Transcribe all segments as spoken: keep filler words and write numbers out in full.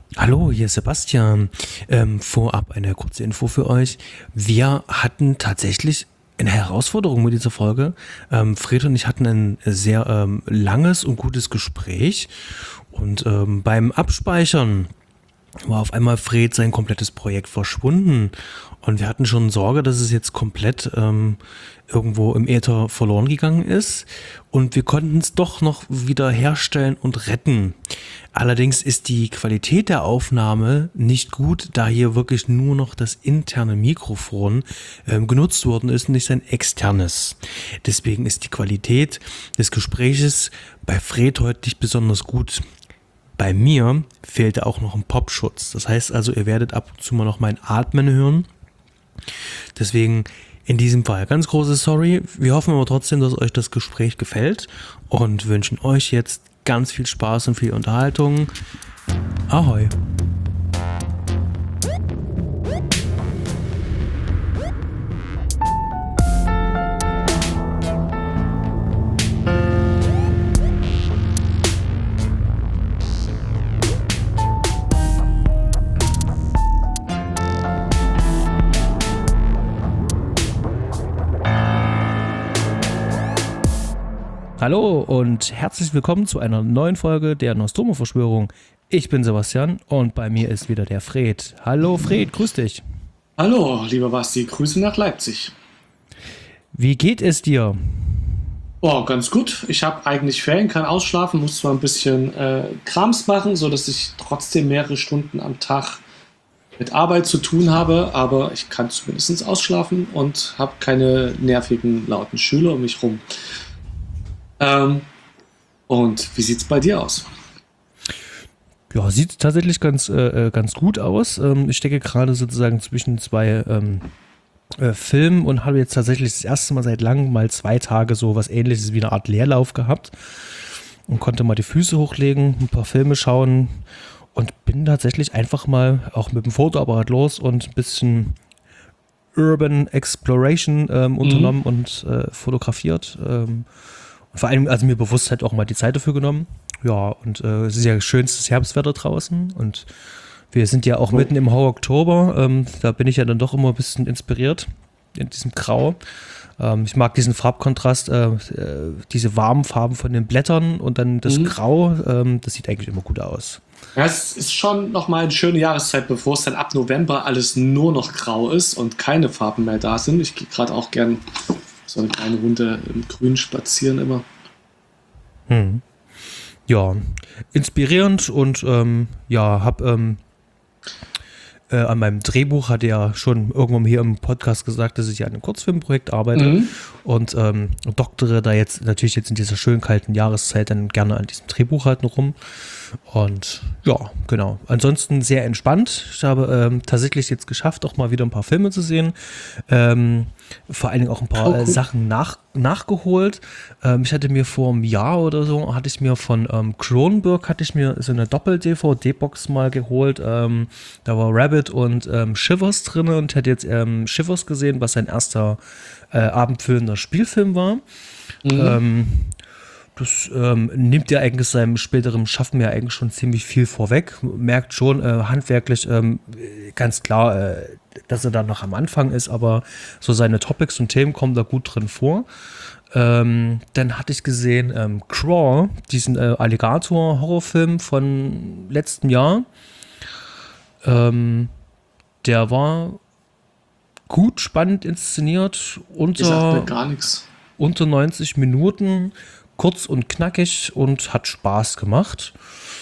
Hallo, hier ist Sebastian. Ähm, vorab eine kurze Info für euch. Wir hatten tatsächlich eine Herausforderung mit dieser Folge. Ähm, Fred und ich hatten ein sehr ähm, langes und gutes Gespräch. Und ähm, beim Abspeichern war auf einmal Fred sein komplettes Projekt verschwunden. Und wir hatten schon Sorge, dass es jetzt komplett ähm, irgendwo im Äther verloren gegangen ist. Und wir konnten es doch noch wieder herstellen und retten. Allerdings ist die Qualität der Aufnahme nicht gut, da hier wirklich nur noch das interne Mikrofon ähm, genutzt worden ist und nicht sein externes. Deswegen ist die Qualität des Gespräches bei Fred heute nicht besonders gut. Bei mir fehlte auch noch ein Popschutz. Das heißt also, ihr werdet ab und zu mal noch mein Atmen hören. Deswegen in diesem Fall ganz große Sorry. Wir hoffen aber trotzdem, dass euch das Gespräch gefällt und wünschen euch jetzt ganz viel Spaß und viel Unterhaltung. Ahoi! Hallo und herzlich willkommen zu einer neuen Folge der Nostromo-Verschwörung. Ich bin Sebastian und bei mir ist wieder der Fred. Hallo Fred, grüß dich. Hallo, lieber Basti, Grüße nach Leipzig. Wie geht es dir? Oh, ganz gut. Ich habe eigentlich Ferien, kann ausschlafen, muss zwar ein bisschen äh, Krams machen, sodass ich trotzdem mehrere Stunden am Tag mit Arbeit zu tun habe, aber ich kann zumindest ausschlafen und habe keine nervigen, lauten Schüler um mich rum. Ähm, und wie sieht's bei dir aus? Ja, sieht tatsächlich ganz, äh, ganz gut aus. Ähm, ich stecke gerade sozusagen zwischen zwei ähm, äh, Filmen und habe jetzt tatsächlich das erste Mal seit langem mal zwei Tage so was Ähnliches wie eine Art Leerlauf gehabt und konnte mal die Füße hochlegen, ein paar Filme schauen und bin tatsächlich einfach mal auch mit dem Fotoapparat los und ein bisschen Urban Exploration ähm, unternommen mhm. und äh, fotografiert. Ähm, Und vor allem, also mir bewusst halt auch mal die Zeit dafür genommen. Ja, und äh, es ist ja schönstes Herbstwetter draußen und wir sind ja auch oh. mitten im Oktober. Ähm, da bin ich ja dann doch immer ein bisschen inspiriert in diesem Grau. Ähm, ich mag diesen Farbkontrast, äh, äh, diese warmen Farben von den Blättern und dann das mhm. Grau. Ähm, das sieht eigentlich immer gut aus. Ja, es ist schon nochmal eine schöne Jahreszeit, bevor es dann ab November alles nur noch grau ist und keine Farben mehr da sind. Ich gehe gerade auch gern so eine kleine Runde im Grün spazieren immer. Hm. Ja, inspirierend und ähm, ja, hab ähm, äh, an meinem Drehbuch hatte ja schon irgendwann hier im Podcast gesagt, dass ich an einem Kurzfilmprojekt arbeite mhm. und ähm, doktere da jetzt natürlich jetzt in dieser schönen kalten Jahreszeit dann gerne an diesem Drehbuch halt noch rum. Und ja, genau. Ansonsten sehr entspannt. Ich habe ähm, tatsächlich jetzt geschafft, auch mal wieder ein paar Filme zu sehen. Ähm, vor allen Dingen auch ein paar oh, cool. äh, Sachen nach, nachgeholt. Ähm, ich hatte mir vor einem Jahr oder so, hatte ich mir von ähm, Cronenberg, hatte ich mir so eine Doppel-D V D-Box mal geholt. Ähm, da war Rabbit und ähm, Shivers drin und hätte jetzt ähm, Shivers gesehen, was sein erster äh, abendfüllender Spielfilm war. Mhm. Ähm, Das ähm, nimmt ja eigentlich seinem späteren Schaffen ja eigentlich schon ziemlich viel vorweg. Merkt schon äh, handwerklich ähm, ganz klar, äh, dass er da noch am Anfang ist, aber so seine Topics und Themen kommen da gut drin vor. Ähm, dann hatte ich gesehen ähm, Crawl, diesen äh, Alligator-Horrorfilm von letztem Jahr. Ähm, der war gut, spannend inszeniert, unter, gar nichts. unter neunzig Minuten. Kurz und knackig und hat Spaß gemacht.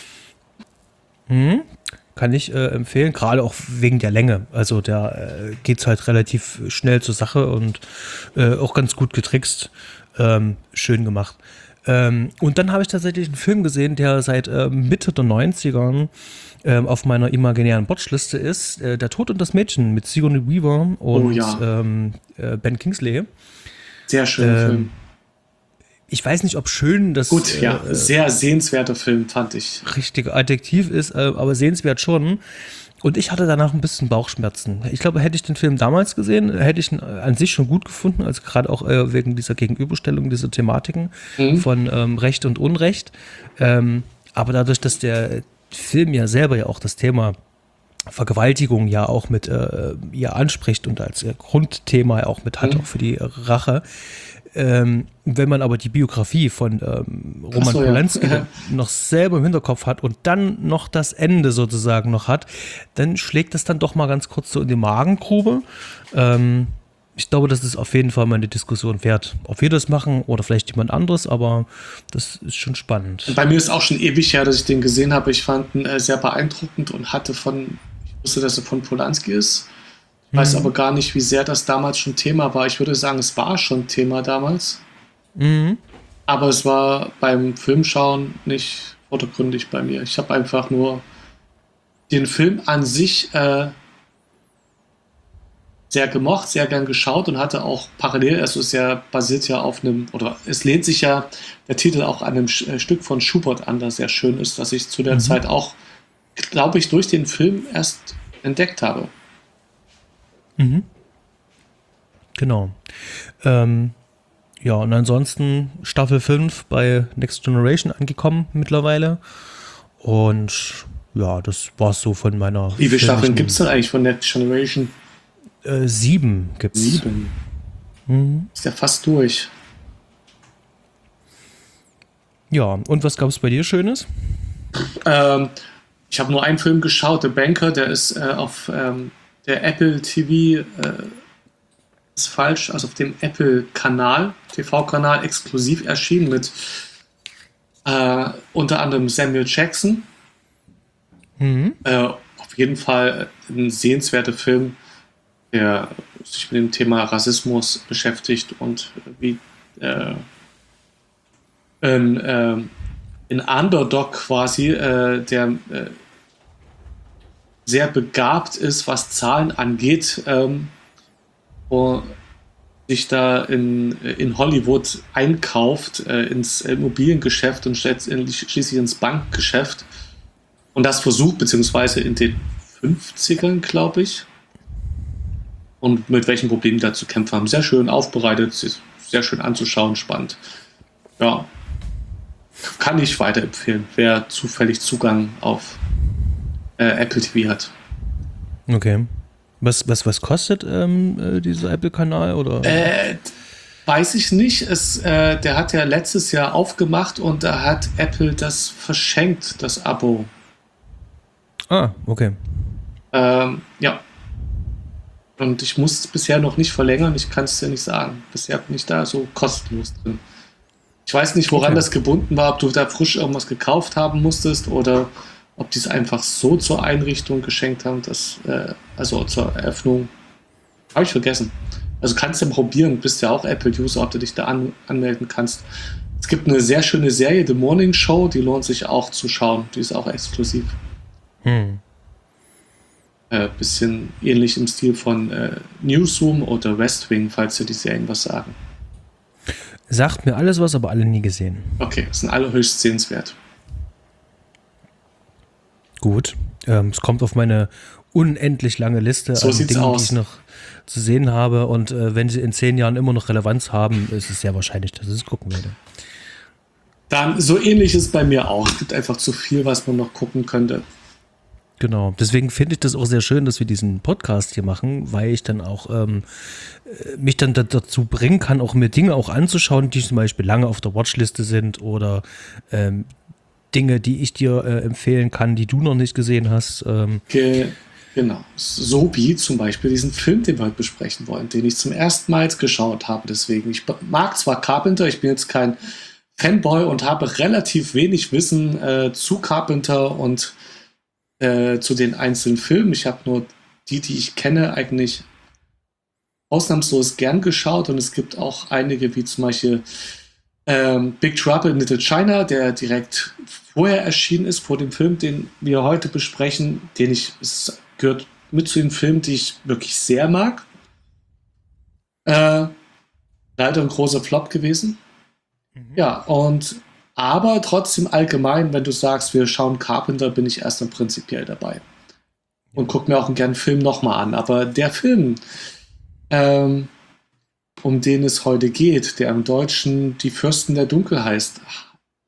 Hm, kann ich äh, empfehlen, gerade auch wegen der Länge. Also da äh, geht es halt relativ schnell zur Sache und äh, auch ganz gut getrickst. Ähm, schön gemacht. Ähm, und dann habe ich tatsächlich einen Film gesehen, der seit äh, Mitte der neunzigern äh, auf meiner imaginären Watchliste ist. Äh, Der Tod und das Mädchen mit Sigourney Weaver und oh, ja. ähm, äh, Ben Kingsley. Sehr schöner ähm, Film. Ich weiß nicht, ob schön das Gut, ja, äh, sehr sehenswerter Film, fand ich. richtige Adjektiv ist, äh, aber sehenswert schon. Und ich hatte danach ein bisschen Bauchschmerzen. Ich glaube, hätte ich den Film damals gesehen, hätte ich ihn an sich schon gut gefunden, also gerade auch äh, wegen dieser Gegenüberstellung dieser Thematiken mhm. von ähm, Recht und Unrecht. Ähm, aber dadurch, dass der Film ja selber ja auch das Thema Vergewaltigung ja auch mit äh, ja anspricht und als äh, Grundthema auch mit hat, Mhm. auch für die Rache. Ähm, wenn man aber die Biografie von ähm, Roman Ach so, ja. Polanski dann noch selber im Hinterkopf hat und dann noch das Ende sozusagen noch hat, dann schlägt das dann doch mal ganz kurz so in die Magengrube. Ähm, ich glaube, das ist auf jeden Fall mal eine Diskussion wert, ob wir das machen oder vielleicht jemand anderes, aber das ist schon spannend. Bei mir ist auch schon ewig her, dass ich den gesehen habe. Ich fand ihn äh, sehr beeindruckend und hatte von, ich wusste, dass er von Polanski ist. Ich weiß Mhm. aber gar nicht, wie sehr das damals schon Thema war. Ich würde sagen, es war schon Thema damals. Mhm. Aber es war beim Filmschauen nicht vordergründig bei mir. Ich habe einfach nur den Film an sich äh, sehr gemocht, sehr gern geschaut und hatte auch parallel, also es ja basiert ja auf einem, oder es lehnt sich ja der Titel auch an einem Sch- äh, Stück von Schubert an, das sehr schön ist, das ich zu der Mhm. Zeit auch, glaube ich, durch den Film erst entdeckt habe. Mhm. Genau. Ähm, ja, und ansonsten Staffel fünf bei Next Generation angekommen mittlerweile. Und ja, das war's so von meiner. Wie viele Staffeln filmischen- gibt es denn eigentlich von Next Generation? Äh, sieben gibt's. Sieben. Mhm. Ist ja fast durch. Ja, und was gab's bei dir Schönes? Ähm, ich habe nur einen Film geschaut, The Banker, der ist äh, auf ähm, der Apple T V, äh, ist falsch, also auf dem Apple-Kanal, T V-Kanal exklusiv erschienen mit äh, unter anderem Samuel Jackson. Mhm. Äh, auf jeden Fall ein sehenswerter Film, der sich mit dem Thema Rassismus beschäftigt und wie äh, ein, äh, ein Underdog quasi, äh, der äh, sehr begabt ist, was Zahlen angeht, ähm, und sich da in, in Hollywood einkauft, äh, ins Immobiliengeschäft und letztendlich schließlich ins Bankgeschäft und das versucht, beziehungsweise in den fünfzigern, glaube ich, und mit welchen Problemen da zu kämpfen haben. Sehr schön aufbereitet, sehr schön anzuschauen, spannend. Ja, kann ich weiterempfehlen, wer zufällig Zugang auf äh, Apple T V hat. Okay. Was, was, was kostet ähm, äh, dieser Apple-Kanal? Oder? Äh, weiß ich nicht. Es, äh, der hat ja letztes Jahr aufgemacht und da hat Apple das verschenkt, das Abo. Ah, okay. Ähm, ja. Und ich muss es bisher noch nicht verlängern, ich kann es dir nicht sagen. Bisher bin ich da so kostenlos drin. Ich weiß nicht, woran Okay. das gebunden war, ob du da frisch irgendwas gekauft haben musstest oder ob die es einfach so zur Einrichtung geschenkt haben, das, äh, also zur Eröffnung. Habe ich vergessen. Also kannst du ja probieren, bist ja auch Apple-User, ob du dich da an, anmelden kannst. Es gibt eine sehr schöne Serie, The Morning Show, die lohnt sich auch zu schauen. Die ist auch exklusiv. Hm. Äh, bisschen ähnlich im Stil von äh, Newsroom oder West Wing, falls dir die Serien was sagen. Sagt mir alles was, aber alle nie gesehen. Okay, sind alle höchst sehenswert. Gut. Ähm, es kommt auf meine unendlich lange Liste So an sieht's Dingen, aus. die ich noch zu sehen habe. Und äh, wenn sie in zehn Jahren immer noch Relevanz haben, ist es sehr wahrscheinlich, dass ich es gucken werde. Dann so ähnlich ist bei mir auch. Es gibt einfach zu viel, was man noch gucken könnte. Genau. Deswegen finde ich das auch sehr schön, dass wir diesen Podcast hier machen, weil ich dann auch ähm, äh, mich dann da, dazu bringen kann, auch mir Dinge auch anzuschauen, die zum Beispiel lange auf der Watchliste sind oder ähm, Dinge, die ich dir äh, empfehlen kann, die du noch nicht gesehen hast. Ähm, Ge genau. So wie zum Beispiel diesen Film, den wir heute besprechen wollen, den ich zum ersten Mal jetzt geschaut habe. Deswegen, ich mag zwar Carpenter, ich bin jetzt kein Fanboy und habe relativ wenig Wissen äh, zu Carpenter und äh, zu den einzelnen Filmen. Ich habe nur die, die ich kenne, eigentlich ausnahmslos gern geschaut und es gibt auch einige, wie zum Beispiel ähm, Big Trouble in Little China, der direkt vorher erschienen ist, vor dem Film, den wir heute besprechen, den ich, es gehört mit zu den Filmen, die ich wirklich sehr mag. Äh, leider ein großer Flop gewesen. Ja, und aber trotzdem allgemein, wenn du sagst, wir schauen Carpenter, bin ich erstmal prinzipiell dabei. Und guck mir auch einen gern Film nochmal an. Aber der Film, ähm, um den es heute geht, der im Deutschen Die Fürsten der Dunkel heißt,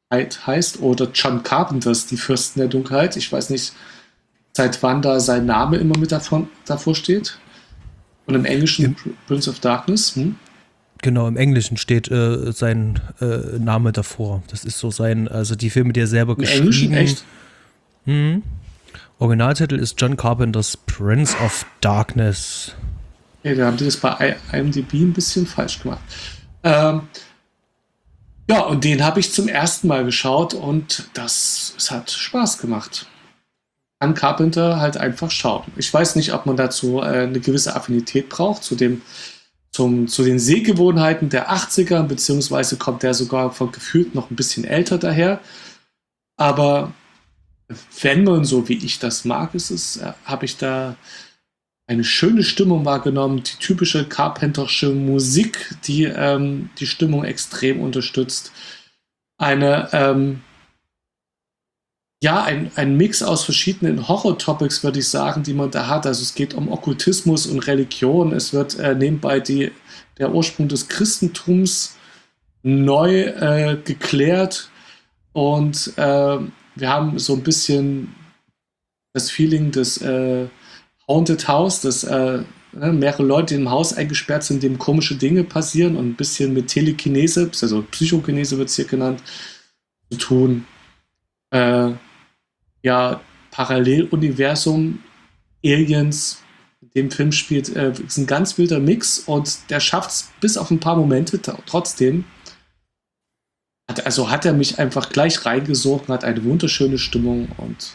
heißt oder John Carpenters Die Fürsten der Dunkelheit. Ich weiß nicht, seit wann da sein Name immer mit davon, davor steht. Und im Englischen Im, Prince of Darkness. Hm? Genau, im Englischen steht äh, sein äh, Name davor. Das ist so sein, also die Filme, die er selber Im geschrieben. Englischen, echt? Hm. Originaltitel ist John Carpenters Prince of Darkness. Okay, da haben die das bei I M D B ein bisschen falsch gemacht. Ähm, ja, und den habe ich zum ersten Mal geschaut und das, es hat Spaß gemacht. An Carpenter halt einfach schauen. Ich weiß nicht, ob man dazu äh, eine gewisse Affinität braucht zu dem, zum, zu den Sehgewohnheiten der achtziger, beziehungsweise kommt der sogar von gefühlt noch ein bisschen älter daher. Aber wenn man so wie ich das mag, ist es, äh, habe ich da eine schöne Stimmung wahrgenommen, die typische Carpentersche Musik, die ähm, die Stimmung extrem unterstützt. Eine, ähm, ja, ein, ein Mix aus verschiedenen Horror-Topics, würde ich sagen, die man da hat. Also es geht um Okkultismus und Religion. Es wird äh, nebenbei die, der Ursprung des Christentums neu äh, geklärt. Und äh, wir haben so ein bisschen das Feeling des äh, Haunted House, dass äh, mehrere Leute im Haus eingesperrt sind, dem komische Dinge passieren und ein bisschen mit Telekinese, also Psychokinese wird es hier genannt, zu tun. Äh, ja, Paralleluniversum, Aliens, in dem Film spielt, äh, ist ein ganz wilder Mix und der schafft es bis auf ein paar Momente t- trotzdem. Hat, also hat er mich einfach gleich reingesogen, hat eine wunderschöne Stimmung und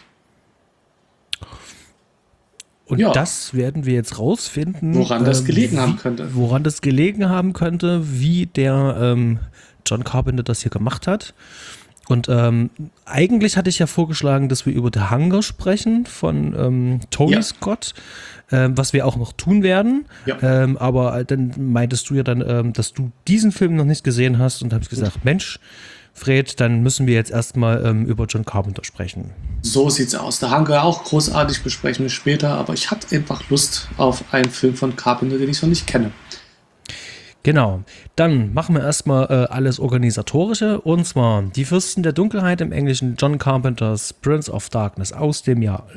Und ja, das werden wir jetzt rausfinden. woran das ähm, gelegen wie, haben könnte. Woran das gelegen haben könnte, wie der ähm, John Carpenter das hier gemacht hat. Und ähm, eigentlich hatte ich ja vorgeschlagen, dass wir über The Hunger sprechen von ähm, Tony Ja. Scott, ähm, was wir auch noch tun werden. Ja. Ähm, aber dann meintest du ja dann, ähm, dass du diesen Film noch nicht gesehen hast und habe ich gesagt, Mensch, Fred, dann müssen wir jetzt erstmal ähm, über John Carpenter sprechen. So sieht's aus. Der Hunger auch großartig, besprechen wir später, aber ich hatte einfach Lust auf einen Film von Carpenter, den ich noch nicht kenne. Genau, dann machen wir erstmal äh, alles Organisatorische, und zwar Die Fürsten der Dunkelheit, im Englischen John Carpenters Prince of Darkness aus dem Jahr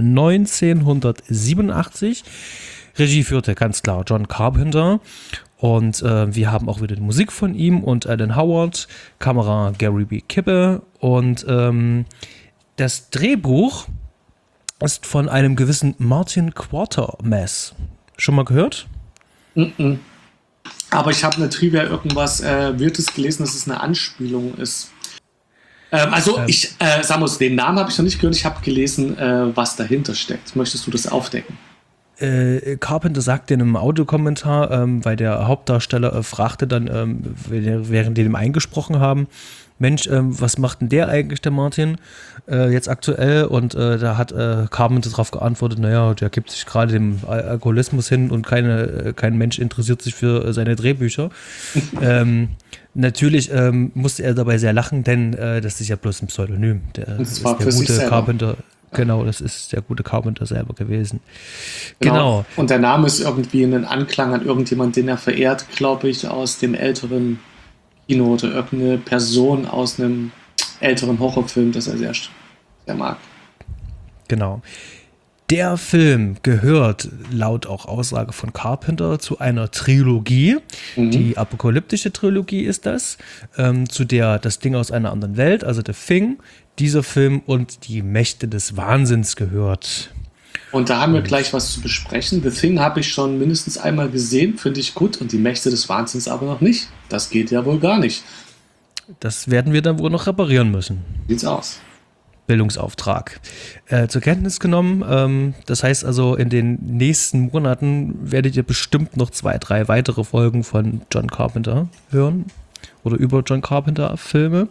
neunzehnhundertsiebenundachtzig. Regie führte ganz klar John Carpenter und äh, wir haben auch wieder die Musik von ihm und Alan Howard, Kamera Gary B. Kippe und ähm, das Drehbuch ist von einem gewissen Martin Quatermass. Schon mal gehört? Mm-mm. Aber ich habe eine Trivia irgendwas äh, Wirtes gelesen, dass es eine Anspielung ist. Ähm, also Ähm. ich, äh, Samus, den Namen habe ich noch nicht gehört. Ich habe gelesen, äh, was dahinter steckt. Möchtest du das aufdecken? Äh, Carpenter sagte in einem Audiokommentar, ähm, weil der Hauptdarsteller äh, fragte dann, ähm, während die dem eingesprochen haben, Mensch, ähm, was macht denn der eigentlich, der Martin, äh, jetzt aktuell? Und äh, da hat äh, Carpenter darauf geantwortet, naja, der gibt sich gerade dem Al- Alkoholismus hin und keine, äh, kein Mensch interessiert sich für äh, seine Drehbücher. ähm, natürlich ähm, musste er dabei sehr lachen, denn äh, das ist ja bloß ein Pseudonym. Der, Und das zwar ist der für sich gute selber. Carpenter. Genau, das ist der gute Carpenter selber gewesen. Genau. Genau. Und der Name ist irgendwie ein Anklang an irgendjemand, den er verehrt, glaube ich, aus dem älteren Kino oder irgendeine Person aus einem älteren Horrorfilm, das er sehr, sehr mag. Genau. Der Film gehört laut auch Aussage von Carpenter zu einer Trilogie. Mhm. Die apokalyptische Trilogie ist das, ähm, zu der Das Ding aus einer anderen Welt, also The Thing, dieser Film und Die Mächte des Wahnsinns gehört. Und da haben wir gleich was zu besprechen. The Thing habe ich schon mindestens einmal gesehen, finde ich gut. Und die Mächte des Wahnsinns aber noch nicht. Das geht ja wohl gar nicht. Das werden wir dann wohl noch reparieren müssen. Sieht's aus. Bildungsauftrag äh, zur Kenntnis genommen. Ähm, das heißt also, in den nächsten Monaten werdet ihr bestimmt noch zwei, drei weitere Folgen von John Carpenter hören oder über John Carpenter Filme.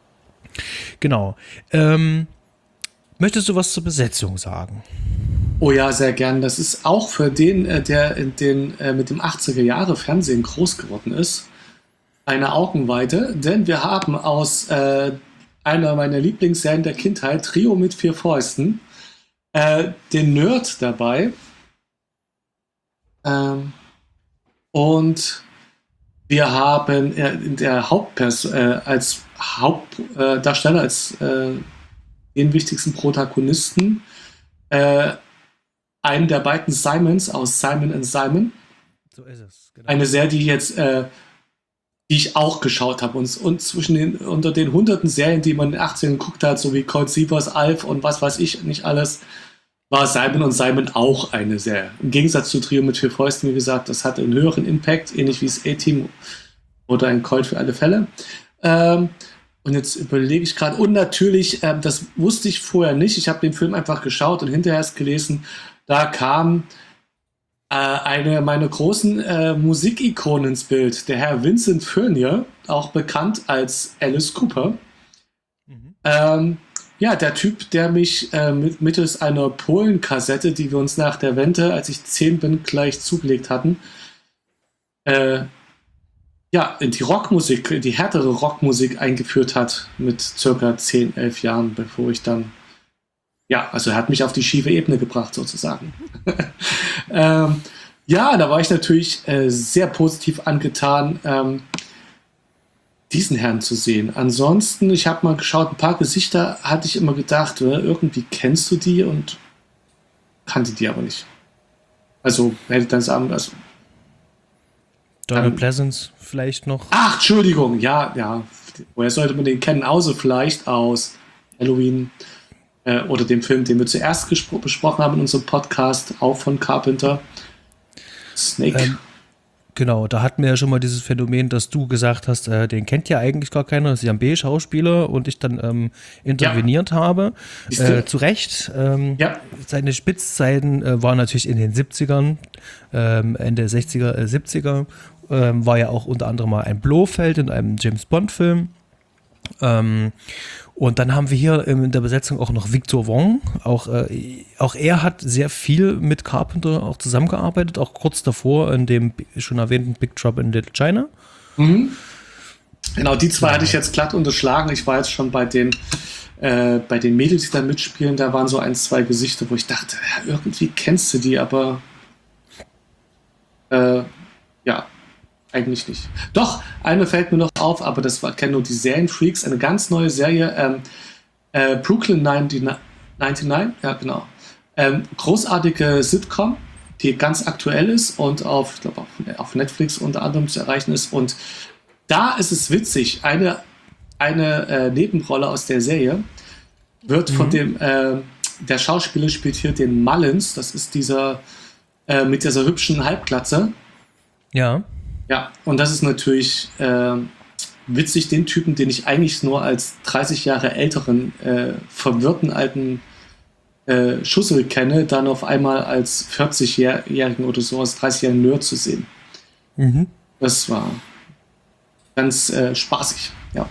Genau. Ähm, möchtest du was zur Besetzung sagen? Oh ja, sehr gern. Das ist auch für den, äh, der in den, äh, mit dem achtziger Jahre Fernsehen groß geworden ist, eine Augenweide, denn wir haben aus äh, einer meiner Lieblingsserien der Kindheit, Trio mit vier Fäusten, äh, den Nerd dabei. Ähm, und Wir haben äh, in der Hauptperson, äh, als Hauptdarsteller, äh, als äh, den wichtigsten Protagonisten, äh, einen der beiden Simons aus Simon and Simon. So ist es, genau. Eine Serie, die jetzt, äh, die ich auch geschaut habe. Und, und zwischen den, unter den hunderten Serien, die man in den achtziger geguckt hat, so wie Cold Seavers, Alf und was weiß ich nicht alles, war Simon und Simon auch eine Serie. Im Gegensatz zu Trio mit vier Fäusten, wie gesagt, das hatte einen höheren Impact, ähnlich wie das A-Team oder ein Colt für alle Fälle. Ähm, und jetzt überlege ich gerade, und natürlich, ähm, das wusste ich vorher nicht, ich habe den Film einfach geschaut und hinterher erst gelesen, da kam äh, eine meiner großen äh, Musikikonen ins Bild, der Herr Vincent Furnier, auch bekannt als Alice Cooper. Mhm. Ähm, ja, der Typ, der mich äh, mit, mittels einer Polen-Kassette, die wir uns nach der Wende, als ich zehn bin, gleich zugelegt hatten, äh, ja, in die Rockmusik, in die härtere Rockmusik eingeführt hat, mit circa zehn, elf Jahren, bevor ich dann, ja, also er hat mich auf die schiefe Ebene gebracht, sozusagen. ähm, ja, da war ich natürlich äh, sehr positiv angetan, ähm, diesen Herrn zu sehen. Ansonsten, ich habe mal geschaut, ein paar Gesichter hatte ich immer gedacht, oder, irgendwie kennst du die und kannte die aber nicht. Also hätte dann sagen, also Donald ähm, Pleasence vielleicht noch. Ach, Entschuldigung, ja, ja. Woher sollte man den kennen? Außer vielleicht aus Halloween äh, oder dem Film, den wir zuerst gespro- besprochen haben in unserem Podcast, auch von Carpenter. Snake. Ähm, genau, da hatten wir ja schon mal dieses Phänomen, dass du gesagt hast, äh, den kennt ja eigentlich gar keiner, das ist ja ein B-Schauspieler und ich dann ähm, interveniert ja. habe. Äh, zu Recht. Ähm, ja. Seine Spitzzeiten äh, waren natürlich in den siebzigern, ähm, Ende sechziger, äh, siebziger. Ähm, war ja auch unter anderem mal ein Blofeld in einem James-Bond-Film. Ähm, und dann haben wir hier in der Besetzung auch noch Victor Wong. Auch, äh, auch er hat sehr viel mit Carpenter auch zusammengearbeitet, auch kurz davor in dem schon erwähnten Big Trouble in Little China. Mhm. Genau, die zwei ja. hatte ich jetzt glatt unterschlagen. Ich war jetzt schon bei den, äh, bei den Mädels, die da mitspielen. Da waren so ein, zwei Gesichter, wo ich dachte, ja, irgendwie kennst du die, aber äh, ja, eigentlich nicht. Doch, eine fällt mir noch auf, aber das war, kennen nur die Serienfreaks, eine ganz neue Serie, ähm, äh, Brooklyn neunundneunzig, ja genau. Ähm, großartige Sitcom, die ganz aktuell ist und auf, ich glaube, auf, auf Netflix unter anderem zu erreichen ist. Und da ist es witzig, eine, eine äh, Nebenrolle aus der Serie wird mhm. von dem, äh, der Schauspieler spielt hier den Mullins, das ist dieser äh, mit dieser hübschen Halbglatze. Ja. Ja, und das ist natürlich äh, witzig, den Typen, den ich eigentlich nur als dreißig Jahre älteren, äh, verwirrten alten äh, Schussel kenne, dann auf einmal als vierzigjährigen oder so, als dreißigjährigen Nerd zu sehen. Mhm. Das war ganz äh, spaßig, ja.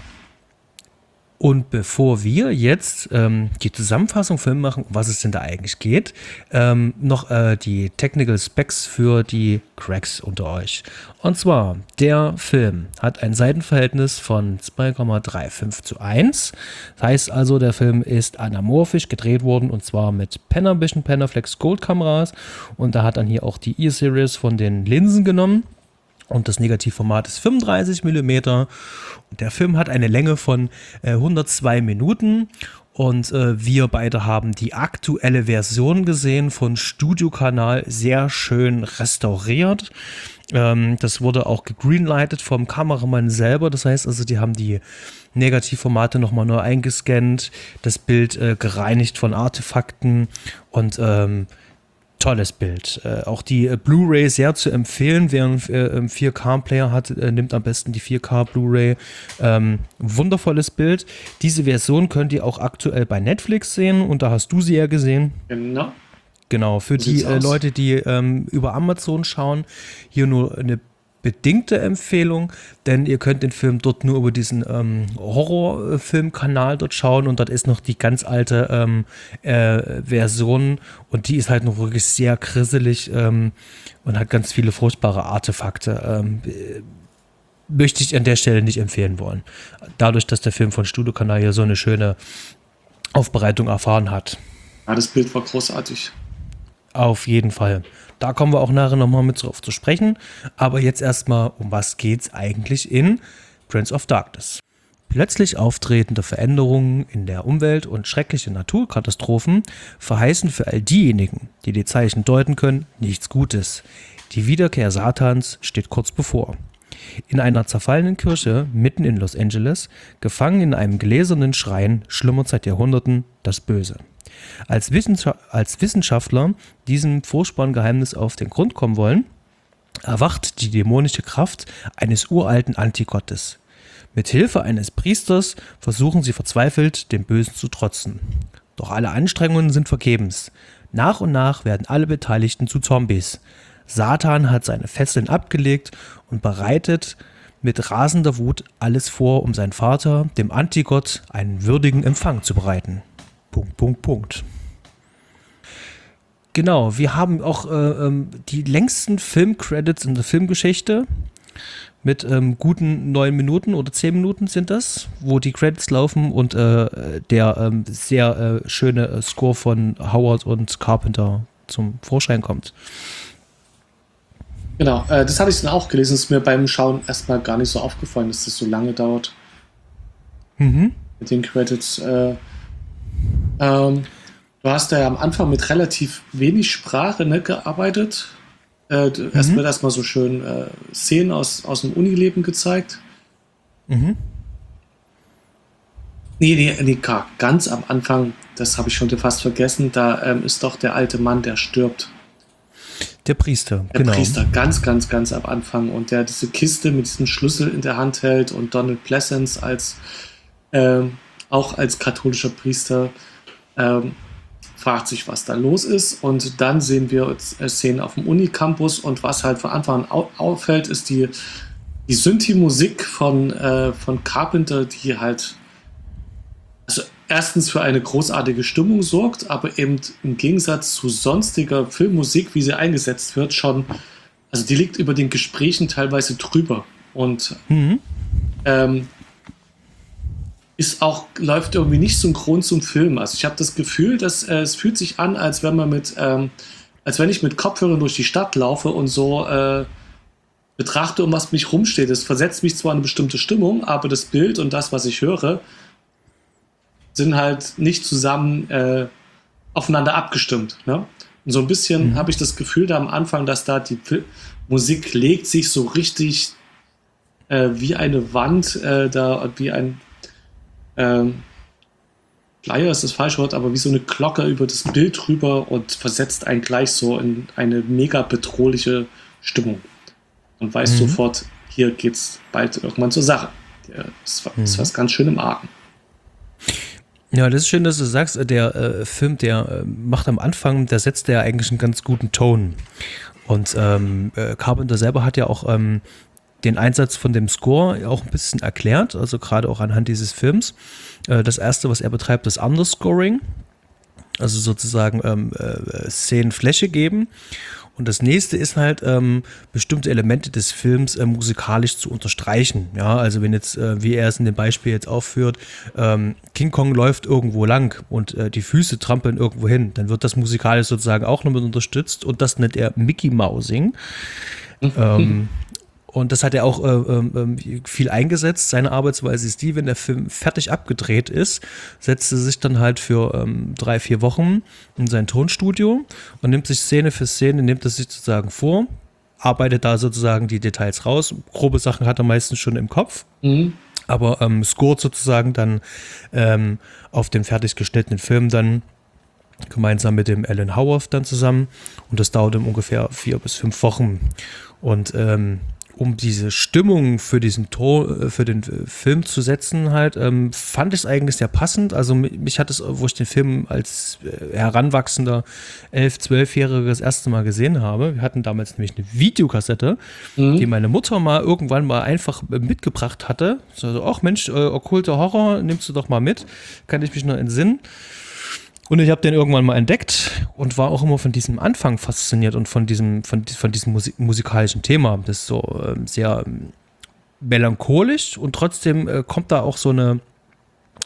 Und bevor wir jetzt ähm, die Zusammenfassung Film machen, um was es denn da eigentlich geht, ähm, noch äh, die Technical Specs für die Cracks unter euch. Und zwar, der Film hat ein Seitenverhältnis von zwei Komma fünfunddreißig zu eins. Das heißt also, der Film ist anamorphisch gedreht worden und zwar mit Panavision Panaflex Gold Kameras. Und da hat dann hier auch die E-Series von den Linsen genommen. Und das Negativformat ist fünfunddreißig Millimeter. Und der Film hat eine Länge von äh, hundertzwei Minuten. Und äh, wir beide haben die aktuelle Version gesehen von Studiokanal, sehr schön restauriert. Ähm, das wurde auch gegreenlightet vom Kameramann selber. Das heißt also, die haben die Negativformate nochmal neu eingescannt, das Bild äh, gereinigt von Artefakten und ähm, tolles Bild. Äh, auch die äh, Blu-ray sehr zu empfehlen. Wer einen äh, vier K-Player hat, äh, nimmt am besten die vier K Blu-ray. Ähm, wundervolles Bild. Diese Version könnt ihr auch aktuell bei Netflix sehen und da hast du sie ja gesehen. Genau. Genau, für die äh, Leute, die ähm, über Amazon schauen, hier nur eine bedingte Empfehlung, denn ihr könnt den Film dort nur über diesen ähm, Horrorfilmkanal dort schauen und dort ist noch die ganz alte ähm, äh, Version und die ist halt noch wirklich sehr grisselig ähm, und hat ganz viele furchtbare Artefakte. Ähm, möchte ich an der Stelle nicht empfehlen wollen. Dadurch, dass der Film von Studiokanal hier so eine schöne Aufbereitung erfahren hat. Ja, das Bild war großartig. Auf jeden Fall. Da kommen wir auch nachher nochmal mit drauf zu sprechen. Aber jetzt erstmal, um was geht's eigentlich in Prince of Darkness? Plötzlich auftretende Veränderungen in der Umwelt und schreckliche Naturkatastrophen verheißen für all diejenigen, die die Zeichen deuten können, nichts Gutes. Die Wiederkehr Satans steht kurz bevor. In einer zerfallenen Kirche mitten in Los Angeles, gefangen in einem gläsernen Schrein, schlummert seit Jahrhunderten das Böse. Als, Wissenscha- als Wissenschaftler diesem furchtbaren Geheimnis auf den Grund kommen wollen, erwacht die dämonische Kraft eines uralten Antigottes. Mit Hilfe eines Priesters versuchen sie verzweifelt, dem Bösen zu trotzen. Doch alle Anstrengungen sind vergebens. Nach und nach werden alle Beteiligten zu Zombies. Satan hat seine Fesseln abgelegt und bereitet mit rasender Wut alles vor, um seinen Vater, dem Antigott, einen würdigen Empfang zu bereiten. Punkt, Punkt, Punkt. Genau, wir haben auch äh, ähm, die längsten Filmcredits in der Filmgeschichte mit ähm, guten neun Minuten oder zehn Minuten sind das, wo die Credits laufen und äh, der ähm, sehr äh, schöne äh, Score von Howard und Carpenter zum Vorschein kommt. Genau, äh, das hatte ich dann auch gelesen. Es ist mir beim Schauen erstmal gar nicht so aufgefallen, dass das so lange dauert. Mhm. Mit den Credits. Äh, ähm, du hast ja am Anfang mit relativ wenig Sprache, ne, gearbeitet. Äh, mhm. Erst wird erstmal so schön äh, Szenen aus, aus dem Unileben gezeigt. Mhm. Nee, nee, nee, ganz am Anfang, das habe ich schon fast vergessen, da ähm, ist doch der alte Mann, der stirbt. Der Priester, der genau. Der Priester, ganz, ganz, ganz am Anfang. Und der diese Kiste mit diesem Schlüssel in der Hand hält und Donald Pleasence als ähm, auch als katholischer Priester ähm, fragt sich, was da los ist. Und dann sehen wir Szenen auf dem Unicampus und was halt von Anfang an au- auffällt, ist die, die Synthi-Musik von, äh, von Carpenter, die halt also erstens für eine großartige Stimmung sorgt, aber eben im Gegensatz zu sonstiger Filmmusik, wie sie eingesetzt wird, schon, also die liegt über den Gesprächen teilweise drüber und Mhm. ähm, ist auch, läuft irgendwie nicht synchron zum Film. Also ich habe das Gefühl, dass äh, es fühlt sich an, als wenn man mit, ähm, als wenn ich mit Kopfhörern durch die Stadt laufe und so äh, betrachte, um was mich rumsteht. Es versetzt mich zwar in eine bestimmte Stimmung, aber das Bild und das, was ich höre, sind halt nicht zusammen äh, aufeinander abgestimmt. Ne? Und so ein bisschen mhm. habe ich das Gefühl da am Anfang, dass da die P- Musik legt sich so richtig äh, wie eine Wand, äh, da wie ein ähm, Schleier ist das falsche Wort, aber wie so eine Glocke über das Bild rüber und versetzt einen gleich so in eine mega bedrohliche Stimmung. Und weiß mhm. sofort, hier geht's bald irgendwann zur Sache. Ja, ist, mhm. ist was ganz schön im Argen. Ja, das ist schön, dass du sagst, der äh, Film, der äh, macht am Anfang, der setzt ja eigentlich einen ganz guten Ton. Und ähm, äh, Carpenter selber hat ja auch ähm, den Einsatz von dem Score auch ein bisschen erklärt, also gerade auch anhand dieses Films. Äh, das erste, was er betreibt, ist Underscoring, also sozusagen ähm, äh, Szenen Fläche geben. Und das nächste ist halt, ähm, bestimmte Elemente des Films äh, musikalisch zu unterstreichen. Ja, also wenn jetzt, äh, wie er es in dem Beispiel jetzt aufführt, ähm, King Kong läuft irgendwo lang und äh, die Füße trampeln irgendwo hin, dann wird das musikalisch sozusagen auch noch mit unterstützt und das nennt er Mickey Mousing. Mhm. Ähm, Und das hat er auch äh, äh, viel eingesetzt. Seine Arbeitsweise ist die, wenn der Film fertig abgedreht ist, setzt er sich dann halt für ähm, drei, vier Wochen in sein Tonstudio und nimmt sich Szene für Szene, nimmt er sich sozusagen vor, arbeitet da sozusagen die Details raus. Grobe Sachen hat er meistens schon im Kopf, mhm. aber ähm, scoret sozusagen dann ähm, auf den fertig geschnittenen Film dann gemeinsam mit dem Alan Howarth dann zusammen. Und das dauert dann ungefähr vier bis fünf Wochen. Und ähm, um diese Stimmung für diesen Tor, für den Film zu setzen halt, ähm, fand ich es eigentlich sehr passend. Also mich hat es, wo ich den Film als äh, heranwachsender elf-, zwölfjähriger das erste Mal gesehen habe, wir hatten damals nämlich eine Videokassette, mhm. die meine Mutter mal irgendwann mal einfach mitgebracht hatte. So, ach Mensch, äh, okkulter Horror, nimmst du doch mal mit, kann ich mich noch entsinnen. Und ich habe den irgendwann mal entdeckt und war auch immer von diesem Anfang fasziniert und von diesem, von, von diesem Musik, musikalischen Thema. Das ist so äh, sehr ähm, melancholisch und trotzdem äh, kommt da auch so eine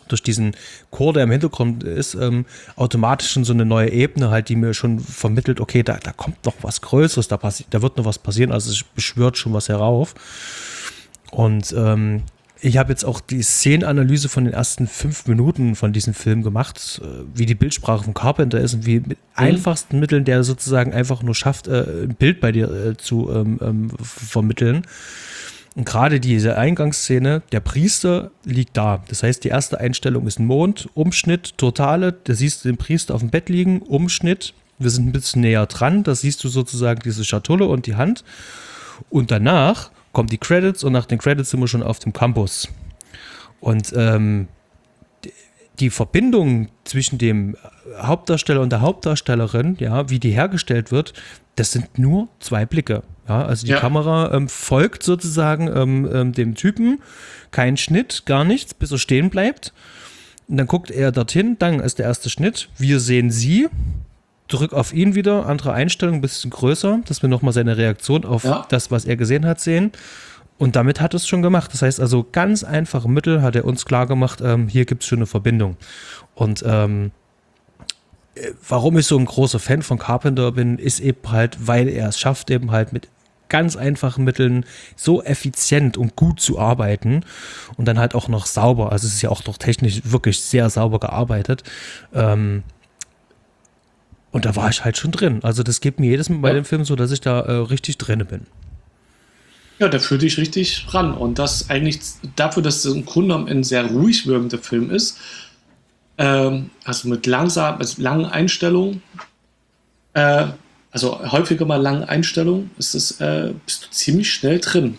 durch diesen Chor, der im Hintergrund ist, ähm, automatisch schon so eine neue Ebene halt, die mir schon vermittelt, okay, da, da kommt noch was Größeres, da, passi- da wird noch was passieren, also es beschwört schon was herauf. Und ähm, ich habe jetzt auch die Szenenanalyse von den ersten fünf Minuten von diesem Film gemacht, äh, wie die Bildsprache von Carpenter ist und wie mit einfachsten Mitteln der sozusagen einfach nur schafft, äh, ein Bild bei dir äh, zu ähm, ähm, vermitteln. Und gerade diese Eingangsszene, der Priester liegt da. Das heißt, die erste Einstellung ist ein Mond, Umschnitt, totale, da siehst du den Priester auf dem Bett liegen, Umschnitt, wir sind ein bisschen näher dran, da siehst du sozusagen diese Schatulle und die Hand. Und danach kommen die Credits und nach den Credits sind wir schon auf dem Campus. Und ähm, die Verbindung zwischen dem Hauptdarsteller und der Hauptdarstellerin, ja, wie die hergestellt wird, das sind nur zwei Blicke. Ja, also die Ja. Kamera ähm, folgt sozusagen ähm, ähm, dem Typen, kein Schnitt, gar nichts, bis er stehen bleibt. Und dann guckt er dorthin, dann ist der erste Schnitt. Wir sehen sie, drück auf ihn wieder, andere Einstellung, ein bisschen größer, dass wir nochmal seine Reaktion auf Ja. das, was er gesehen hat, sehen. Und damit hat er es schon gemacht. Das heißt also, ganz einfache Mittel hat er uns klar gemacht, ähm, hier gibt es schon eine Verbindung. Und ähm, äh, warum ich so ein großer Fan von Carpenter bin, ist eben halt, weil er es schafft, eben halt mit ganz einfachen Mitteln so effizient und gut zu arbeiten und dann halt auch noch sauber. Also es ist ja auch noch technisch wirklich sehr sauber gearbeitet. Ähm, und da war ich halt schon drin. Also das geht mir jedes Mal bei Ja. dem Film so, dass ich da äh, richtig drin bin. Ja, der führt dich richtig ran. Und das eigentlich dafür, dass es im Grunde genommen ein sehr ruhig wirkender Film ist, ähm, also mit langsam, also langen Einstellungen, äh, also häufiger mal langen Einstellungen, ist es, äh, bist du ziemlich schnell drin.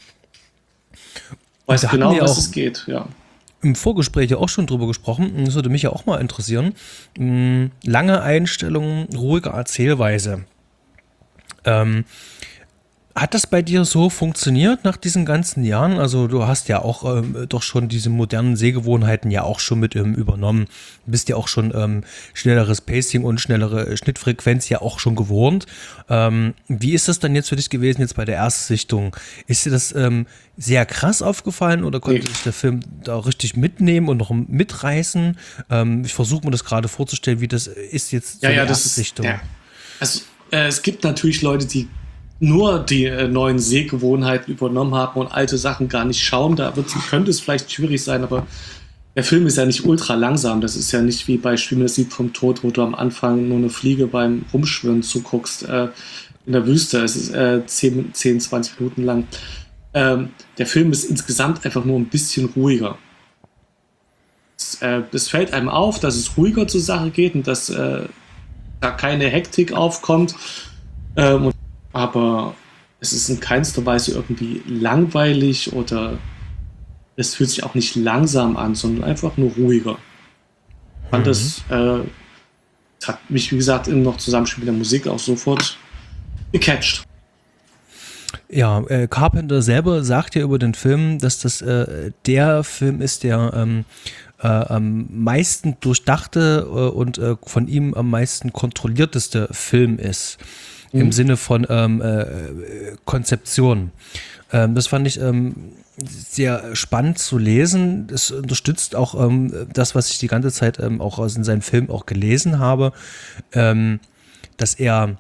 Weißt da hatten genau, wir was auch- es geht, ja. Im Vorgespräch ja auch schon drüber gesprochen, das würde mich ja auch mal interessieren. Mh, Lange Einstellungen, ruhige Erzählweise. Ähm, hat das bei dir so funktioniert nach diesen ganzen Jahren? Also du hast ja auch ähm, doch schon diese modernen Sehgewohnheiten ja auch schon mit ähm, übernommen. Du bist ja auch schon ähm, schnelleres Pacing und schnellere Schnittfrequenz ja auch schon gewohnt. Ähm, wie ist das dann jetzt für dich gewesen jetzt bei der Erstsichtung? Ist dir das ähm, sehr krass aufgefallen oder konnte Nee. dich der Film da richtig mitnehmen und noch mitreißen? Ähm, ich versuche mir das gerade vorzustellen, wie das ist jetzt Ja, so ja, eine das ist. Erstsichtung. Ja. Also, äh, es gibt natürlich Leute, die nur die äh, neuen Sehgewohnheiten übernommen haben und alte Sachen gar nicht schauen. Da wird, könnte es vielleicht schwierig sein, aber der Film ist ja nicht ultra langsam. Das ist ja nicht wie bei Schwimmen das Lied vom Tod, wo du am Anfang nur eine Fliege beim Rumschwimmen zuguckst äh, in der Wüste. Es ist äh, zehn, zwanzig Minuten lang. Ähm, der Film ist insgesamt einfach nur ein bisschen ruhiger. Es, äh, es fällt einem auf, dass es ruhiger zur Sache geht und dass äh, da keine Hektik aufkommt. Ähm, und, aber es ist in keinster Weise irgendwie langweilig oder es fühlt sich auch nicht langsam an, sondern einfach nur ruhiger. Ich fand Mhm. das, äh, das hat mich, wie gesagt, im noch Zusammenspiel mit der Musik auch sofort gecatcht. Ja, äh, Carpenter selber sagt ja über den Film, dass das äh, der Film ist, der ähm, äh, am meisten durchdachte äh, und äh, von ihm am meisten kontrollierteste Film ist. Mhm. Im Sinne von ähm, äh, Konzeption. Ähm, das fand ich ähm, sehr spannend zu lesen. Das unterstützt auch ähm, das, was ich die ganze Zeit ähm, auch aus in seinen Filmen auch gelesen habe, ähm, dass er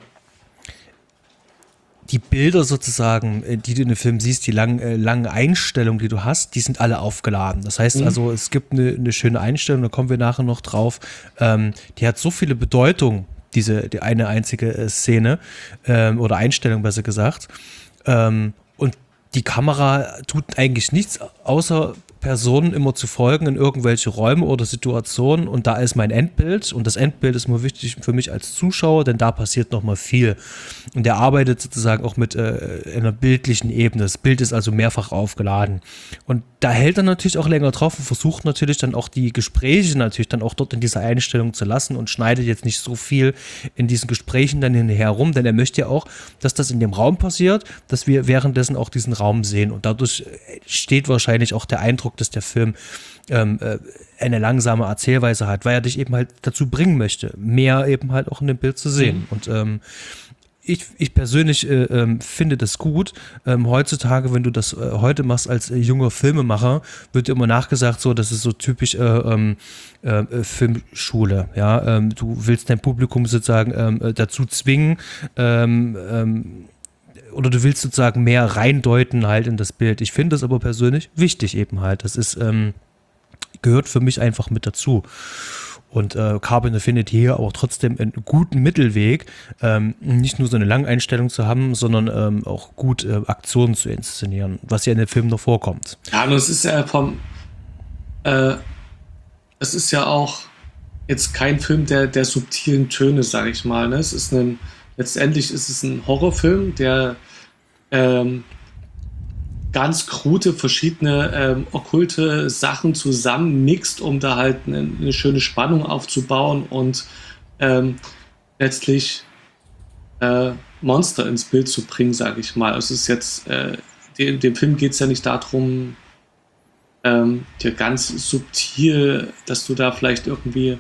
die Bilder sozusagen, äh, die du in dem Film siehst, die langen, äh, langen Einstellungen, die du hast, die sind alle aufgeladen. Das heißt Mhm. also, es gibt eine, eine schöne Einstellung, da kommen wir nachher noch drauf, ähm, die hat so viele Bedeutung, diese die eine einzige äh, Szene ähm, oder Einstellung besser gesagt. Ähm, und die Kamera tut eigentlich nichts, außer Personen immer zu folgen in irgendwelche Räume oder Situationen und da ist mein Endbild und das Endbild ist nur wichtig für mich als Zuschauer, denn da passiert nochmal viel. Und er arbeitet sozusagen auch mit äh, einer bildlichen Ebene. Das Bild ist also mehrfach aufgeladen. Und da hält er natürlich auch länger drauf und versucht natürlich dann auch die Gespräche natürlich dann auch dort in dieser Einstellung zu lassen und schneidet jetzt nicht so viel in diesen Gesprächen dann hinterher rum, denn er möchte ja auch, dass das in dem Raum passiert, dass wir währenddessen auch diesen Raum sehen. Und dadurch steht wahrscheinlich auch der Eindruck, dass der Film ähm, äh, eine langsame Erzählweise hat, weil er dich eben halt dazu bringen möchte, mehr eben halt auch in dem Bild zu sehen. Mhm. Und ähm, ich, ich persönlich äh, ähm, finde das gut. Ähm, heutzutage, wenn du das äh, heute machst als äh, junger Filmemacher, wird dir immer nachgesagt, so, das ist so typisch äh, ähm, äh, Filmschule. Ja? Ähm, du willst dein Publikum sozusagen ähm, dazu zwingen, ähm, ähm, oder du willst sozusagen mehr reindeuten halt in das Bild. Ich finde das aber persönlich wichtig eben halt. Das ist, ähm, gehört für mich einfach mit dazu. Und äh, Carpenter findet hier auch trotzdem einen guten Mittelweg, ähm, nicht nur so eine Langeinstellung zu haben, sondern ähm, auch gut äh, Aktionen zu inszenieren, was ja in dem Film noch vorkommt. Ja, und es ist ja vom, äh, es ist ja auch jetzt kein Film der, der subtilen Töne, sage ich mal. Ne? Es ist ein, letztendlich ist es ein Horrorfilm, der ähm, ganz krude verschiedene ähm, okkulte Sachen zusammenmixt, um da halt eine, eine schöne Spannung aufzubauen und ähm, letztlich äh, Monster ins Bild zu bringen, sage ich mal. Es ist jetzt, äh, dem, dem Film geht es ja nicht darum, ähm, dir ganz subtil, dass du da vielleicht irgendwie,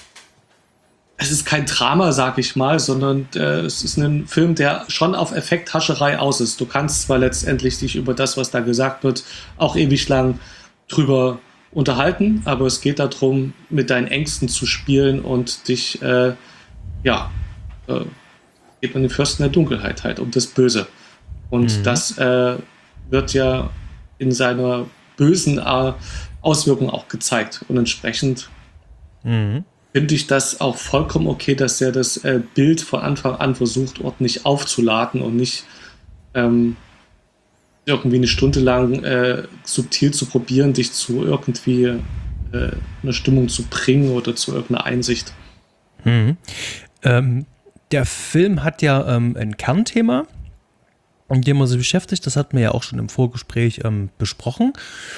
es ist kein Drama, sag ich mal, sondern äh, es ist ein Film, der schon auf Effekthascherei aus ist. Du kannst zwar letztendlich dich über das, was da gesagt wird, auch ewig lang drüber unterhalten, aber es geht darum, mit deinen Ängsten zu spielen und dich, äh, ja, äh, geht man den Fürsten der Dunkelheit halt, um das Böse. Und mhm. das äh, wird ja in seiner bösen äh, Auswirkung auch gezeigt. Und entsprechend mhm. finde ich das auch vollkommen okay, dass er das äh, Bild von Anfang an versucht, ordentlich aufzuladen und nicht ähm, irgendwie eine Stunde lang äh, subtil zu probieren, dich zu irgendwie äh, einer Stimmung zu bringen oder zu irgendeiner Einsicht. Mhm. Ähm, der Film hat ja ähm, ein Kernthema, mit dem man sich beschäftigt. Das hatten wir ja auch schon im Vorgespräch ähm, besprochen.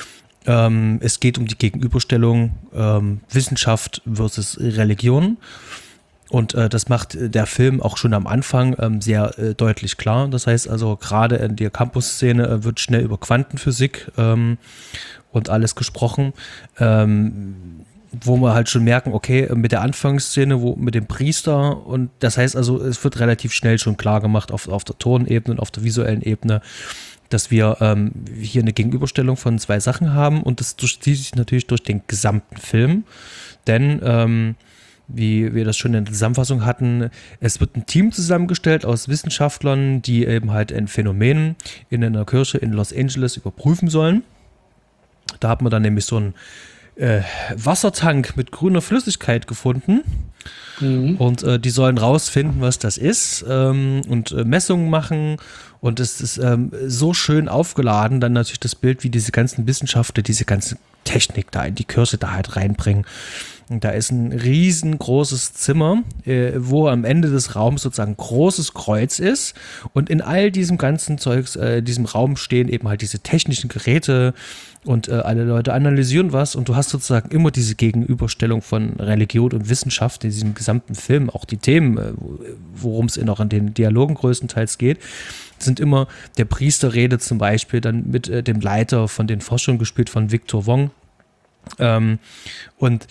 Ähm, es geht um die Gegenüberstellung ähm, Wissenschaft versus Religion. Und äh, das macht der Film auch schon am Anfang ähm, sehr äh, deutlich klar. Das heißt also, gerade in der Campus-Szene äh, wird schnell über Quantenphysik ähm, und alles gesprochen, ähm, wo wir halt schon merken, okay, mit der Anfangsszene, wo mit dem Priester, und das heißt also, es wird relativ schnell schon klar gemacht auf, auf der Tonebene und auf der visuellen Ebene, dass wir ähm, hier eine Gegenüberstellung von zwei Sachen haben, und das durchzieht sich natürlich durch den gesamten Film, denn ähm, wie wir das schon in der Zusammenfassung hatten, es wird ein Team zusammengestellt aus Wissenschaftlern, die eben halt ein Phänomen in einer Kirche in Los Angeles überprüfen sollen. Da hat man dann nämlich so einen äh, Wassertank mit grüner Flüssigkeit gefunden. Mhm. Und äh, die sollen rausfinden, was das ist, ähm, und äh, Messungen machen. Und es ist ähm, so schön aufgeladen, dann natürlich das Bild, wie diese ganzen Wissenschaftler diese ganze Technik da in die Kirche da halt reinbringen. Und da ist ein riesengroßes Zimmer, äh, wo am Ende des Raums sozusagen ein großes Kreuz ist. Und in all diesem ganzen Zeugs, äh, diesem Raum stehen eben halt diese technischen Geräte, und äh, alle Leute analysieren was. Und du hast sozusagen immer diese Gegenüberstellung von Religion und Wissenschaft in diesem gesamten Film. Auch die Themen, äh, worum es auch in den Dialogen größtenteils geht, sind immer, der Priester redet zum Beispiel dann mit äh, dem Leiter von den Forschern, gespielt von Victor Wong. Ähm, und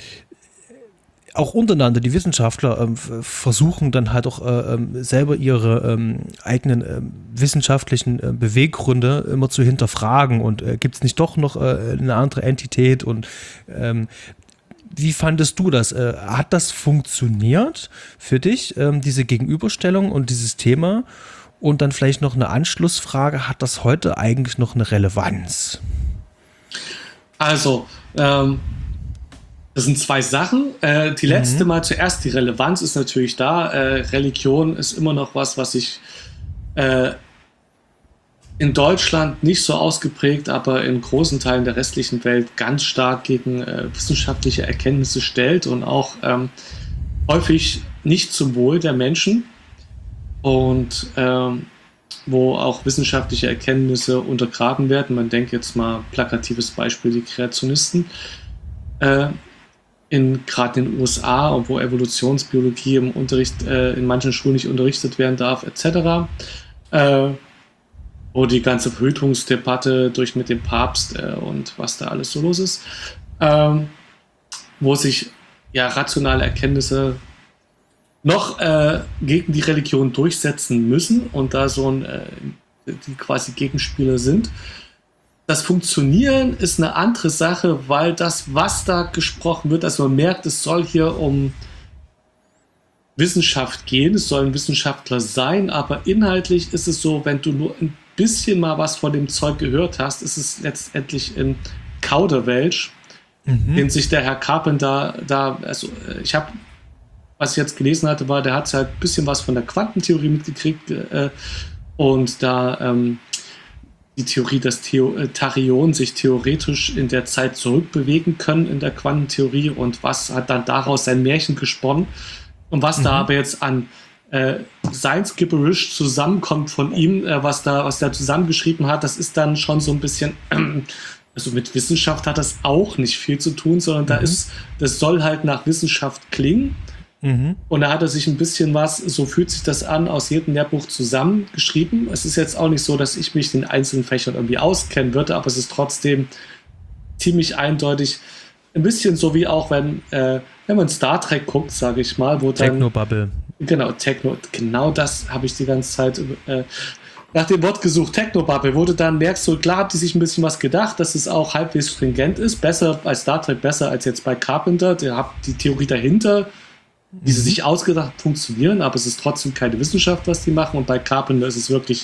auch untereinander, die Wissenschaftler ähm, versuchen dann halt auch äh, ähm, selber ihre ähm, eigenen äh, wissenschaftlichen äh, Beweggründe immer zu hinterfragen, und äh, gibt es nicht doch noch äh, eine andere Entität, und ähm, wie fandest du das? Äh, hat das funktioniert für dich, ähm, diese Gegenüberstellung und dieses Thema? Und dann vielleicht noch eine Anschlussfrage, hat das heute eigentlich noch eine Relevanz? Also, ähm das sind zwei Sachen. Äh, die letzte mhm. Mal zuerst, die Relevanz ist natürlich da. Äh, Religion ist immer noch was, was sich äh, in Deutschland nicht so ausgeprägt, aber in großen Teilen der restlichen Welt ganz stark gegen äh, wissenschaftliche Erkenntnisse stellt und auch ähm, häufig nicht zum Wohl der Menschen, und ähm, wo auch wissenschaftliche Erkenntnisse untergraben werden. Man denkt jetzt mal, plakatives Beispiel, die Kreationisten. Äh, in gerade in den U S A, und wo Evolutionsbiologie im Unterricht äh, in manchen Schulen nicht unterrichtet werden darf, et cetera. Äh, wo die ganze Verhütungsdebatte durch mit dem Papst äh, und was da alles so los ist, ähm, wo sich ja rationale Erkenntnisse noch äh, gegen die Religion durchsetzen müssen und da so ein, äh, die quasi Gegenspieler sind. Das Funktionieren ist eine andere Sache, weil das, was da gesprochen wird, also man merkt, es soll hier um Wissenschaft gehen, es soll ein Wissenschaftler sein, aber inhaltlich ist es so, wenn du nur ein bisschen mal was von dem Zeug gehört hast, ist es letztendlich ein Kauderwelsch, mhm. den sich der Herr Carpenter da, also ich habe, was ich jetzt gelesen hatte, war, der hat halt ein bisschen was von der Quantentheorie mitgekriegt äh, und da ähm, die Theorie, dass Theo- äh, Tachyonen sich theoretisch in der Zeit zurückbewegen können in der Quantentheorie und was hat dann daraus sein Märchen gesponnen und was mhm. da aber jetzt an äh, Science Gibberish zusammenkommt von ihm, äh, was da was der zusammengeschrieben hat, das ist dann schon so ein bisschen, äh, also mit Wissenschaft hat das auch nicht viel zu tun, sondern mhm. da ist, das soll halt nach Wissenschaft klingen. Mhm. Und da hat er sich ein bisschen was, so fühlt sich das an, aus jedem Lehrbuch zusammengeschrieben. Es ist jetzt auch nicht so, dass ich mich in einzelnen Fächern irgendwie auskennen würde, aber es ist trotzdem ziemlich eindeutig. Ein bisschen so wie auch, wenn, äh, wenn man Star Trek guckt, sage ich mal, wo dann... Technobubble. Genau, Techno, genau das habe ich die ganze Zeit äh, nach dem Wort gesucht, Technobubble, wo du dann merkst, so klar, haben die sich ein bisschen was gedacht, dass es auch halbwegs stringent ist, besser als Star Trek, besser als jetzt bei Carpenter, der hat die Theorie dahinter, die sie sich ausgedacht funktionieren, aber es ist trotzdem keine Wissenschaft, was die machen. Und bei Carpenter ist es wirklich,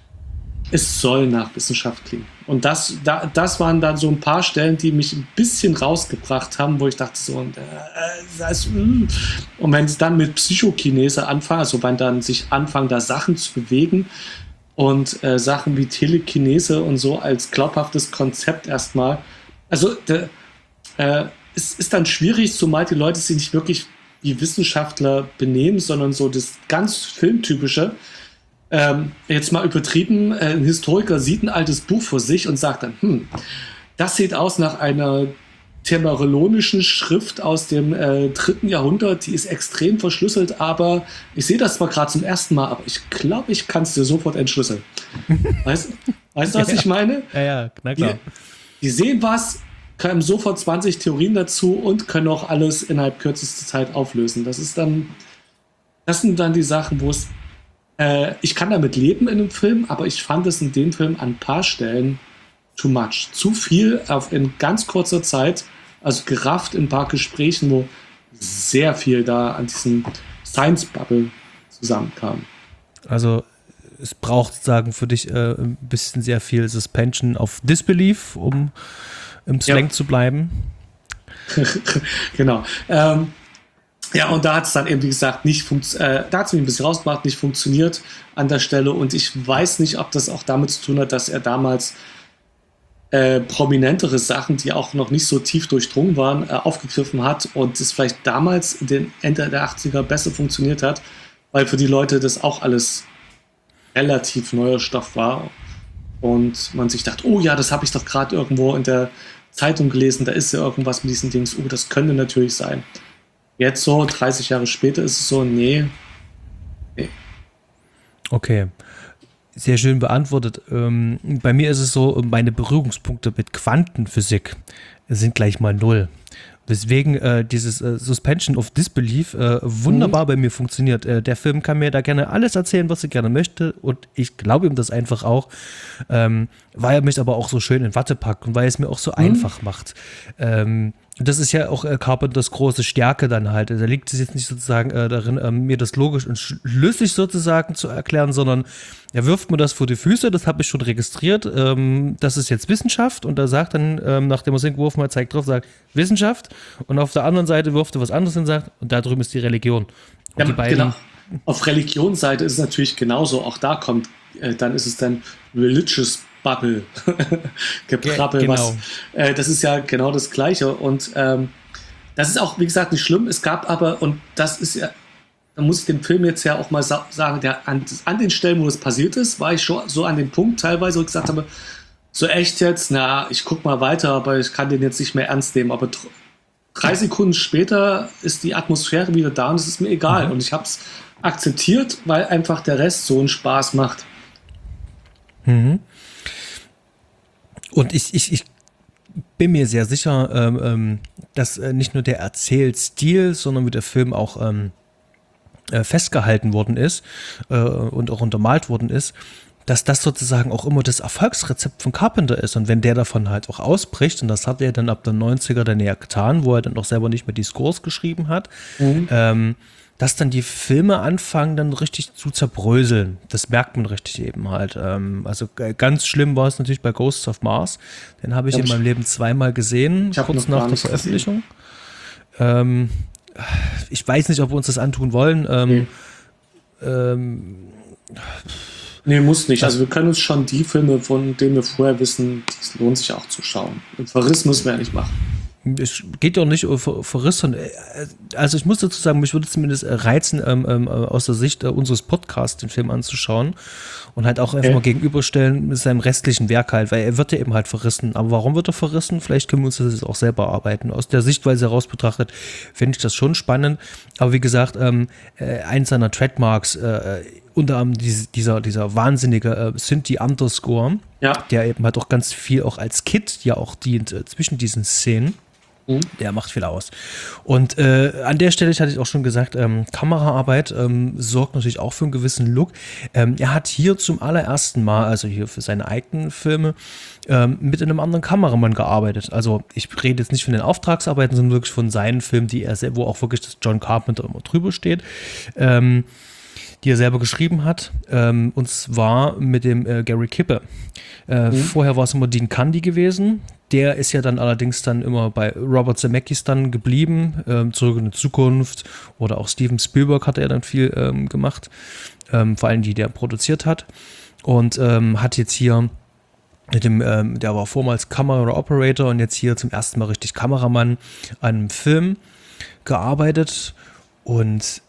es soll nach Wissenschaft klingen. Und das, da, das waren dann so ein paar Stellen, die mich ein bisschen rausgebracht haben, wo ich dachte so, und, äh, das, mm. und wenn es dann mit Psychokinese anfangen, also wenn dann sich anfangen, da Sachen zu bewegen und äh, Sachen wie Telekinese und so als glaubhaftes Konzept erstmal, also de, äh, es ist dann schwierig, zumal die Leute sich nicht wirklich wie Wissenschaftler benehmen, sondern so das ganz Filmtypische. Ähm, jetzt mal übertrieben, äh, ein Historiker sieht ein altes Buch vor sich und sagt dann, hm, das sieht aus nach einer temerolonischen Schrift aus dem äh, dritten Jahrhundert, die ist extrem verschlüsselt, aber ich sehe das zwar gerade zum ersten Mal, aber ich glaube, ich kann es dir sofort entschlüsseln. Weißt, weißt du, was ja. ich meine? Ja, ja, na klar. Die, die sehen was, können sofort zwanzig Theorien dazu und können auch alles innerhalb kürzester Zeit auflösen. Das ist dann, das sind dann die Sachen, wo es, äh, ich kann damit leben in einem Film, aber ich fand es in dem Film an ein paar Stellen too much. Zu viel auf in ganz kurzer Zeit, also gerafft in ein paar Gesprächen, wo sehr viel da an diesem Science-Bubble zusammenkam. Also es braucht sozusagen für dich äh, ein bisschen sehr viel Suspension of Disbelief, um im Slang ja. zu bleiben. Genau. Ähm, ja, und da hat es dann eben, wie gesagt, nicht funktioniert. Äh, da hat es mich ein bisschen rausgemacht, nicht funktioniert an der Stelle. Und ich weiß nicht, ob das auch damit zu tun hat, dass er damals äh, prominentere Sachen, die auch noch nicht so tief durchdrungen waren, äh, aufgegriffen hat und es vielleicht damals in den Ende der achtziger besser funktioniert hat, weil für die Leute das auch alles relativ neuer Stoff war. Und man sich dachte, oh ja, das habe ich doch gerade irgendwo in der Zeitung gelesen, da ist ja irgendwas mit diesen Dings, oh, das könnte natürlich sein. Jetzt so, dreißig Jahre später ist es so, nee. nee. Okay, sehr schön beantwortet. Ähm, bei mir ist es so, meine Berührungspunkte mit Quantenphysik sind gleich mal null. Weswegen äh, dieses äh, Suspension of Disbelief äh, wunderbar mhm. bei mir funktioniert. Äh, der Film kann mir da gerne alles erzählen, was er gerne möchte und ich glaube ihm das einfach auch, ähm, weil er mich aber auch so schön in Watte packt und weil es mir auch so mhm. einfach macht. Ähm, das ist ja auch äh, Carpenters große Stärke dann halt. Da liegt es jetzt nicht sozusagen äh, darin, äh, mir das logisch und schlüssig sozusagen zu erklären, sondern er wirft mir das vor die Füße, das habe ich schon registriert, ähm, das ist jetzt Wissenschaft und er sagt dann, ähm, nachdem er es hingeworfen hat, zeigt drauf, sagt Wissenschaft und auf der anderen Seite wirft er was anderes und sagt, und da drüben ist die Religion. Und ja, die beiden, genau. Auf Religionsseite ist es natürlich genauso, auch da kommt, äh, dann ist es dann Religious Bubble, Geprabbel, genau. was, äh, das ist ja genau das Gleiche und ähm, das ist auch, wie gesagt, nicht schlimm, es gab aber, und das ist ja, da muss ich dem Film jetzt ja auch mal sa- sagen, der, an, an den Stellen, wo das passiert ist, war ich schon so an dem Punkt teilweise, wo ich gesagt habe, so echt jetzt, na, ich guck mal weiter, aber ich kann den jetzt nicht mehr ernst nehmen, aber tr- drei Sekunden später ist die Atmosphäre wieder da und es ist mir egal mhm. und ich habe es akzeptiert, weil einfach der Rest so einen Spaß macht. Mhm. Und ich, ich, ich bin mir sehr sicher, ähm, dass äh, nicht nur der Erzählstil, sondern wie der Film auch ähm, äh, festgehalten worden ist äh, und auch untermalt worden ist, dass das sozusagen auch immer das Erfolgsrezept von Carpenter ist. Und wenn der davon halt auch ausbricht, und das hat er dann ab den neunziger dann ja getan, wo er dann auch selber nicht mehr die Scores geschrieben hat, mhm. ähm, dass dann die Filme anfangen, dann richtig zu zerbröseln. Das merkt man richtig eben halt. Ähm, also ganz schlimm war es natürlich bei Ghosts of Mars. Den habe ich in meinem Leben zweimal gesehen, kurz nach der Veröffentlichung. Ähm, ich weiß nicht, ob wir uns das antun wollen. Ähm, nee. ähm, Nee, muss nicht. Also wir können uns schon die Filme, von denen wir vorher wissen, es lohnt sich auch zu schauen. Den Verriss müssen wir ja nicht machen. Es geht ja auch nicht um Ver- Verriss. Also ich muss dazu sagen, mich würde zumindest reizen, ähm, ähm, aus der Sicht äh, unseres Podcasts den Film anzuschauen und halt auch einfach Okay. mal gegenüberstellen mit seinem restlichen Werk halt, weil er wird ja eben halt verrissen. Aber warum wird er verrissen? Vielleicht können wir uns das jetzt auch selber arbeiten. Aus der Sichtweise heraus betrachtet finde ich das schon spannend. Aber wie gesagt, ähm, äh, eins seiner Trademarks, äh, unter anderem diese, dieser, dieser wahnsinnige äh, Synthi-Underscore, Ja. der eben halt auch ganz viel auch als Kit ja auch dient äh, zwischen diesen Szenen. Mhm. Der macht viel aus. Und äh, an der Stelle, ich hatte ich auch schon gesagt, ähm, Kameraarbeit ähm, sorgt natürlich auch für einen gewissen Look. Ähm, er hat hier zum allerersten Mal, also hier für seine eigenen Filme, ähm, mit einem anderen Kameramann gearbeitet. Also ich rede jetzt nicht von den Auftragsarbeiten, sondern wirklich von seinen Filmen, die er selber, wo auch wirklich das John Carpenter immer drüber steht. Ähm, die er selber geschrieben hat, ähm, und zwar mit dem äh, Gary Kippe. Äh, mhm. Vorher war es immer Dean Candy gewesen. Der ist ja dann allerdings dann immer bei Robert Zemeckis dann geblieben, ähm, Zurück in die Zukunft, oder auch Steven Spielberg hat er dann viel ähm, gemacht, ähm, vor allem die, der produziert hat. Und ähm, hat jetzt hier mit dem, ähm, der war vormals Camera Operator und jetzt hier zum ersten Mal richtig Kameramann an einem Film gearbeitet. Und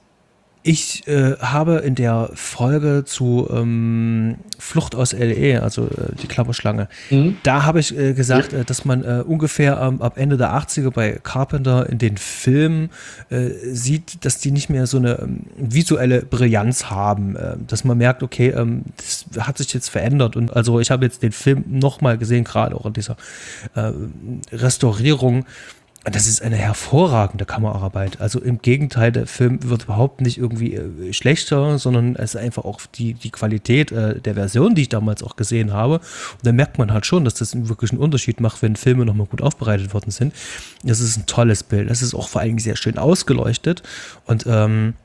ich äh, habe in der Folge zu ähm, Flucht aus L A, also äh, die Klapperschlange, mhm. da habe ich äh, gesagt, ja. äh, dass man äh, ungefähr ähm, ab Ende der achtziger bei Carpenter in den Filmen äh, sieht, dass die nicht mehr so eine ähm, visuelle Brillanz haben, äh, dass man merkt, okay, ähm, das hat sich jetzt verändert. Und also ich habe jetzt den Film nochmal gesehen, gerade auch in dieser äh, Restaurierung. Das ist eine hervorragende Kameraarbeit. Also im Gegenteil, der Film wird überhaupt nicht irgendwie äh, schlechter, sondern es ist einfach auch die, die Qualität äh, der Version, die ich damals auch gesehen habe. Und da merkt man halt schon, dass das wirklich einen Unterschied macht, wenn Filme nochmal gut aufbereitet worden sind. Das ist ein tolles Bild. Das ist auch vor allem sehr schön ausgeleuchtet. Und ähm,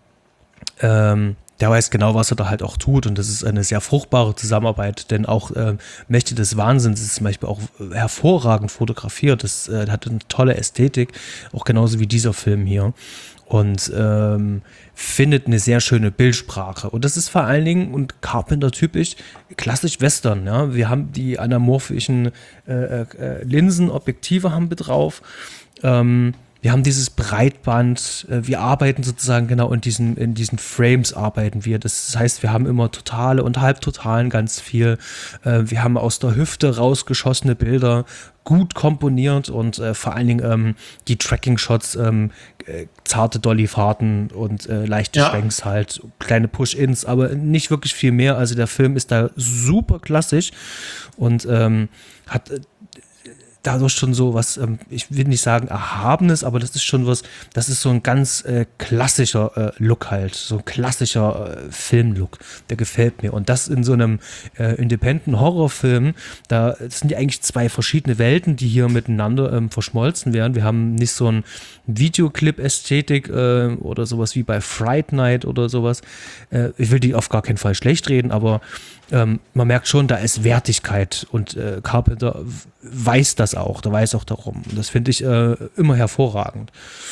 ähm, der weiß genau, was er da halt auch tut, und das ist eine sehr fruchtbare Zusammenarbeit, denn auch äh, Mächte des Wahnsinns ist zum Beispiel auch hervorragend fotografiert, das äh, hat eine tolle Ästhetik, auch genauso wie dieser Film hier, und ähm, findet eine sehr schöne Bildsprache, und das ist vor allen Dingen, und Carpenter typisch, klassisch Western, ja, wir haben die anamorphischen äh, äh, Linsen, Objektive haben wir drauf, ähm, wir haben dieses Breitband, wir arbeiten sozusagen genau in diesen, in diesen Frames arbeiten wir. Das heißt, wir haben immer totale und halbtotalen ganz viel. Wir haben aus der Hüfte rausgeschossene Bilder, gut komponiert, und äh, vor allen Dingen ähm, die Tracking-Shots, ähm, äh, zarte Dollyfahrten und äh, leichte ja. Schwenks halt, kleine Push-Ins, aber nicht wirklich viel mehr. Also der Film ist da super klassisch und ähm, hat äh, dadurch schon so was, ähm, ich will nicht sagen Erhabenes, aber das ist schon was, das ist so ein ganz äh, klassischer äh, Look halt, so ein klassischer äh, Filmlook, der gefällt mir. Und das in so einem äh, Independent-Horrorfilm, da sind ja eigentlich zwei verschiedene Welten, die hier miteinander ähm, verschmolzen werden. Wir haben nicht so ein Videoclip-Ästhetik äh, oder sowas wie bei Fright Night oder sowas. Äh, ich will die auf gar keinen Fall schlecht reden, aber ähm, man merkt schon, da ist Wertigkeit, und äh, Carpenter weiß das auch, der weiß auch darum. Und das finde ich äh, immer hervorragend.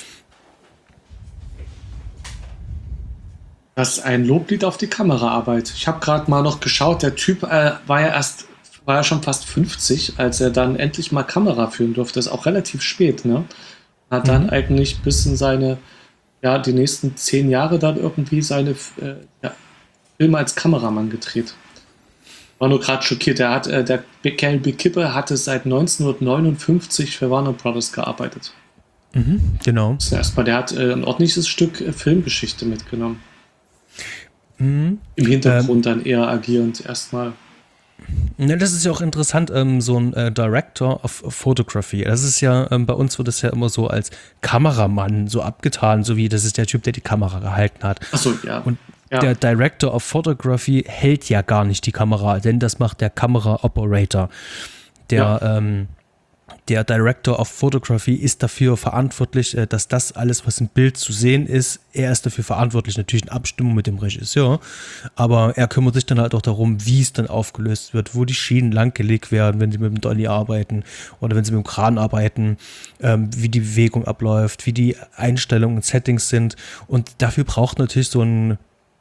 Das ist ein Loblied auf die Kameraarbeit. Ich habe gerade mal noch geschaut, der Typ äh, war ja erst, war ja schon fast fünfzig, als er dann endlich mal Kamera führen durfte. Das ist auch relativ spät, ne? Hat dann mhm. eigentlich bis in seine, ja, die nächsten zehn Jahre dann irgendwie seine äh, ja, Filme als Kameramann gedreht. War nur gerade schockiert. Er hat, äh, der Gary Kippe hatte seit neunzehnhundertneunundfünfzig für Warner Brothers gearbeitet. Mhm, genau. Das ist erstmal, der hat äh, ein ordentliches Stück äh, Filmgeschichte mitgenommen. Mhm. Im Hintergrund ähm, dann eher agierend erstmal. Ja, das ist ja auch interessant, ähm, so ein äh, Director of Photography. Das ist ja, ähm, bei uns wird das ja immer so als Kameramann so abgetan, so wie das ist der Typ, der die Kamera gehalten hat. Ach so, ja. Und ja. der Director of Photography hält ja gar nicht die Kamera, denn das macht der Kamera-Operator. Der, ja. ähm, Der Director of Photography ist dafür verantwortlich, dass das alles, was im Bild zu sehen ist, er ist dafür verantwortlich, natürlich in Abstimmung mit dem Regisseur, aber er kümmert sich dann halt auch darum, wie es dann aufgelöst wird, wo die Schienen langgelegt werden, wenn sie mit dem Dolly arbeiten oder wenn sie mit dem Kran arbeiten, ähm, wie die Bewegung abläuft, wie die Einstellungen und Settings sind, und dafür braucht natürlich so ein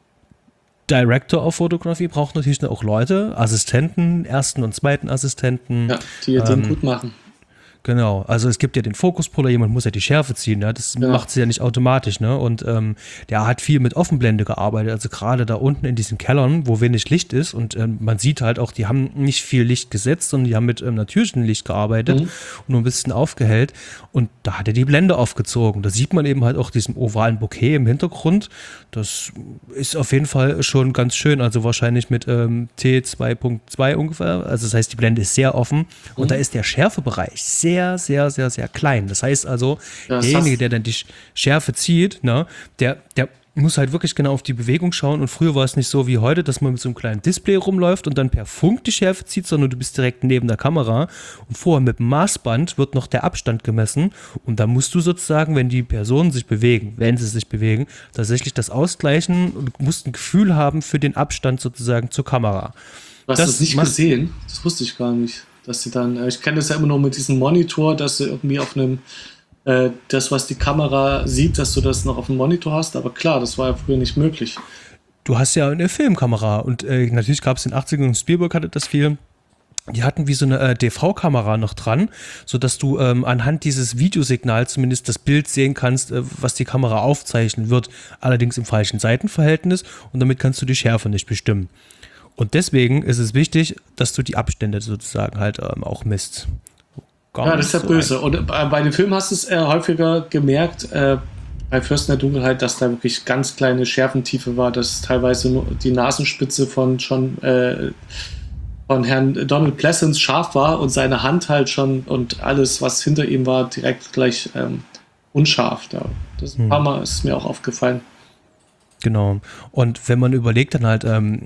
Director of Photography braucht natürlich auch Leute, Assistenten, ersten und zweiten Assistenten. Ja, die ähm, den gut machen. Genau, also es gibt ja den Fokuspuller, jemand muss ja die Schärfe ziehen, ne? Das ja. macht sie ja nicht automatisch, ne? Und ähm, der hat viel mit Offenblende gearbeitet, also gerade da unten in diesen Kellern, wo wenig Licht ist, und ähm, man sieht halt auch, die haben nicht viel Licht gesetzt, sondern die haben mit ähm, natürlichem Licht gearbeitet mhm. und nur ein bisschen aufgehellt, und da hat er die Blende aufgezogen. Da sieht man eben halt auch diesen ovalen Bokeh im Hintergrund. Das ist auf jeden Fall schon ganz schön, also wahrscheinlich mit ähm, T zwei Punkt zwei ungefähr, also das heißt, die Blende ist sehr offen mhm. und da ist der Schärfebereich sehr sehr, sehr, sehr, sehr klein. Das heißt also, ja, das derjenige, der dann die Schärfe zieht, ne, der, der muss halt wirklich genau auf die Bewegung schauen, und früher war es nicht so wie heute, dass man mit so einem kleinen Display rumläuft und dann per Funk die Schärfe zieht, sondern du bist direkt neben der Kamera, und vorher mit dem Maßband wird noch der Abstand gemessen, und da musst du sozusagen, wenn die Personen sich bewegen, wenn sie sich bewegen, tatsächlich das ausgleichen, und musst ein Gefühl haben für den Abstand sozusagen zur Kamera. Du hast das, das nicht gesehen? Das wusste ich gar nicht. Dass sie dann, ich kenne das ja immer noch mit diesem Monitor, dass du irgendwie auf einem, äh, das, was die Kamera sieht, dass du das noch auf dem Monitor hast, aber klar, das war ja früher nicht möglich. Du hast ja eine Filmkamera, und äh, natürlich gab es in den achtzigern, und Spielberg hatte das viel. Die hatten wie so eine äh, D V-Kamera noch dran, sodass du ähm, anhand dieses Videosignals zumindest das Bild sehen kannst, äh, was die Kamera aufzeichnen wird, allerdings im falschen Seitenverhältnis, und damit kannst du die Schärfe nicht bestimmen. Und deswegen ist es wichtig, dass du die Abstände sozusagen halt ähm, auch misst. Gar ja, das ist ja so böse. Ein. Und bei dem Film hast du es äh, häufiger gemerkt, äh, bei Fürsten der Dunkelheit, dass da wirklich ganz kleine Schärfentiefe war, dass teilweise nur die Nasenspitze von schon äh, von Herrn Donald Pleasence scharf war und seine Hand halt schon und alles, was hinter ihm war, direkt gleich ähm, unscharf. Da. Das ein paar Mal ist mir auch aufgefallen. Genau. Und wenn man überlegt, dann halt, ähm,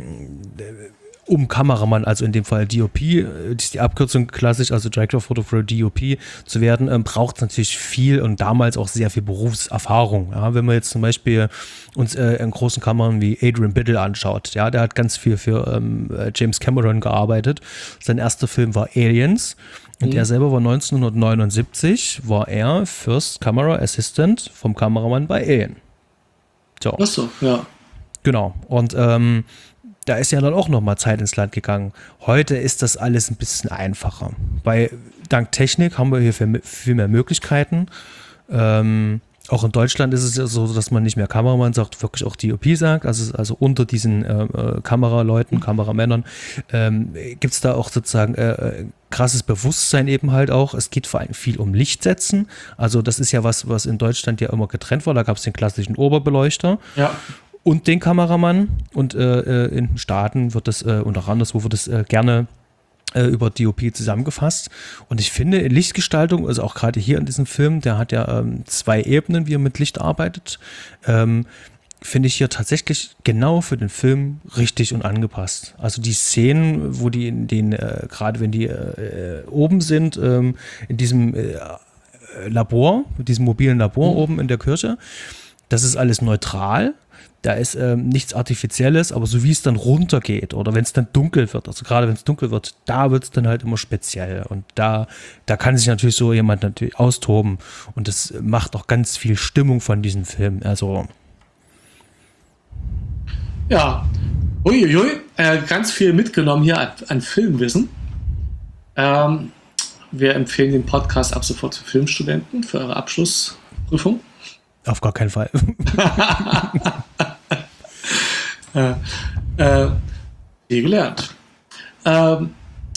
um Kameramann, also in dem Fall D O P, das ist die Abkürzung klassisch, also Director of Photography, D O P zu werden, ähm, braucht es natürlich viel und damals auch sehr viel Berufserfahrung. Ja? Wenn man jetzt zum Beispiel uns äh, in großen Kameran wie Adrian Biddle anschaut, ja, der hat ganz viel für ähm, James Cameron gearbeitet. Sein erster Film war Aliens. Und mhm. er selber war neunzehnhundertneunundsiebzig, war er First Camera Assistant vom Kameramann bei Alien. So. Ach so, ja. Genau. Und ähm, da ist ja dann auch nochmal Zeit ins Land gegangen. Heute ist das alles ein bisschen einfacher. Bei, dank Technik haben wir hier viel, viel mehr Möglichkeiten. Ähm, auch in Deutschland ist es ja so, dass man nicht mehr Kameramann sagt, wirklich auch D O P sagt. Also, also unter diesen äh, Kameraleuten, mhm. Kameramännern, ähm, gibt es da auch sozusagen äh, krasses Bewusstsein eben halt auch. Es geht vor allem viel um Lichtsetzen. Also das ist ja was, was in Deutschland ja immer getrennt war. Da gab es den klassischen Oberbeleuchter. Ja. Und den Kameramann, und äh, in den Staaten wird das, äh, und auch anderswo wird das äh, gerne äh, über D O P zusammengefasst. Und ich finde, Lichtgestaltung, also auch gerade hier in diesem Film, der hat ja ähm, zwei Ebenen, wie er mit Licht arbeitet, ähm, finde ich hier tatsächlich genau für den Film richtig und angepasst. Also die Szenen, wo die in den, äh, gerade wenn die äh, oben sind, ähm, in diesem äh, Labor, mit diesem mobilen Labor mhm. oben in der Kirche, das ist alles neutral. Da ist ähm, nichts Artifizielles, aber so wie es dann runtergeht oder wenn es dann dunkel wird, also gerade wenn es dunkel wird, da wird es dann halt immer speziell. Und da, da kann sich natürlich so jemand natürlich austoben. Und das macht auch ganz viel Stimmung von diesem Film. Also ja, uiuiui, äh, ganz viel mitgenommen hier an, an Filmwissen. Ähm, wir empfehlen den Podcast ab sofort für Filmstudenten für eure Abschlussprüfung. Auf gar keinen Fall. äh, äh, viel gelernt. Ähm,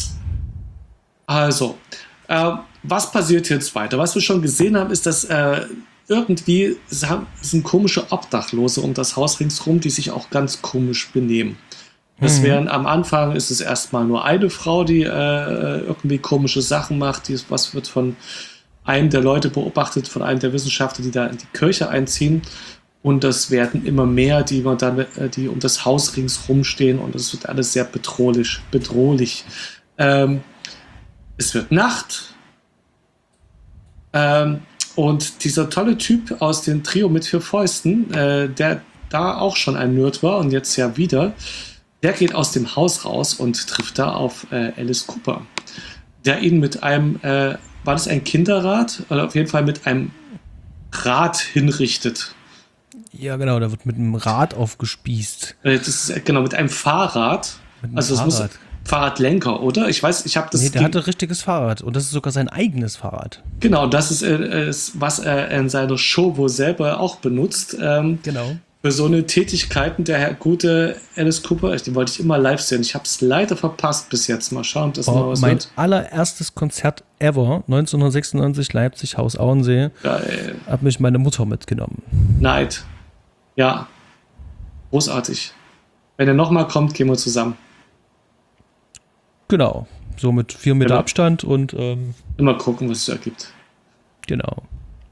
also, äh, was passiert jetzt weiter? Was wir schon gesehen haben, ist, dass äh, irgendwie sind komische Obdachlose um das Haus ringsherum, die sich auch ganz komisch benehmen. Es Mhm. wären am Anfang ist es erstmal nur eine Frau, die äh, irgendwie komische Sachen macht, die was wird von einem der Leute beobachtet, von einem der Wissenschaftler, die da in die Kirche einziehen. Und das werden immer mehr, die man dann, äh, die um das Haus ringsrum stehen, und es wird alles sehr bedrohlich, bedrohlich. Ähm, es wird Nacht. Ähm, und dieser tolle Typ aus dem Trio mit vier Fäusten, äh, der da auch schon ein Nerd war und jetzt ja wieder, der geht aus dem Haus raus und trifft da auf äh, Alice Cooper, der ihn mit einem, äh, war das ein Kinderrad? Oder auf jeden Fall mit einem Rad hinrichtet. Ja, genau, da wird mit einem Rad aufgespießt. Äh, Das ist, äh, genau, mit einem Fahrrad. Mit einem Also es muss Fahrrad. Fahrradlenker, oder? Ich weiß, ich habe das. Nee, der ge- hatte richtiges Fahrrad und das ist sogar sein eigenes Fahrrad. Genau, das ist, äh, ist, was er in seiner Show wohl selber auch benutzt. Ähm, Genau. für so eine Tätigkeiten der Herr gute Alice Cooper, den wollte ich immer live sehen. Ich habe es leider verpasst bis jetzt. Mal schauen, ob das noch War was mein wird. allererstes Konzert ever, neunzehnhundertsechsundneunzig, Leipzig, Haus Auensee, Geil. hat mich meine Mutter mitgenommen. Neid. Ja. Großartig. Wenn er nochmal kommt, gehen wir zusammen. Genau, so mit vier Meter Genau. Abstand und ähm, Immer gucken, was es ergibt. genau.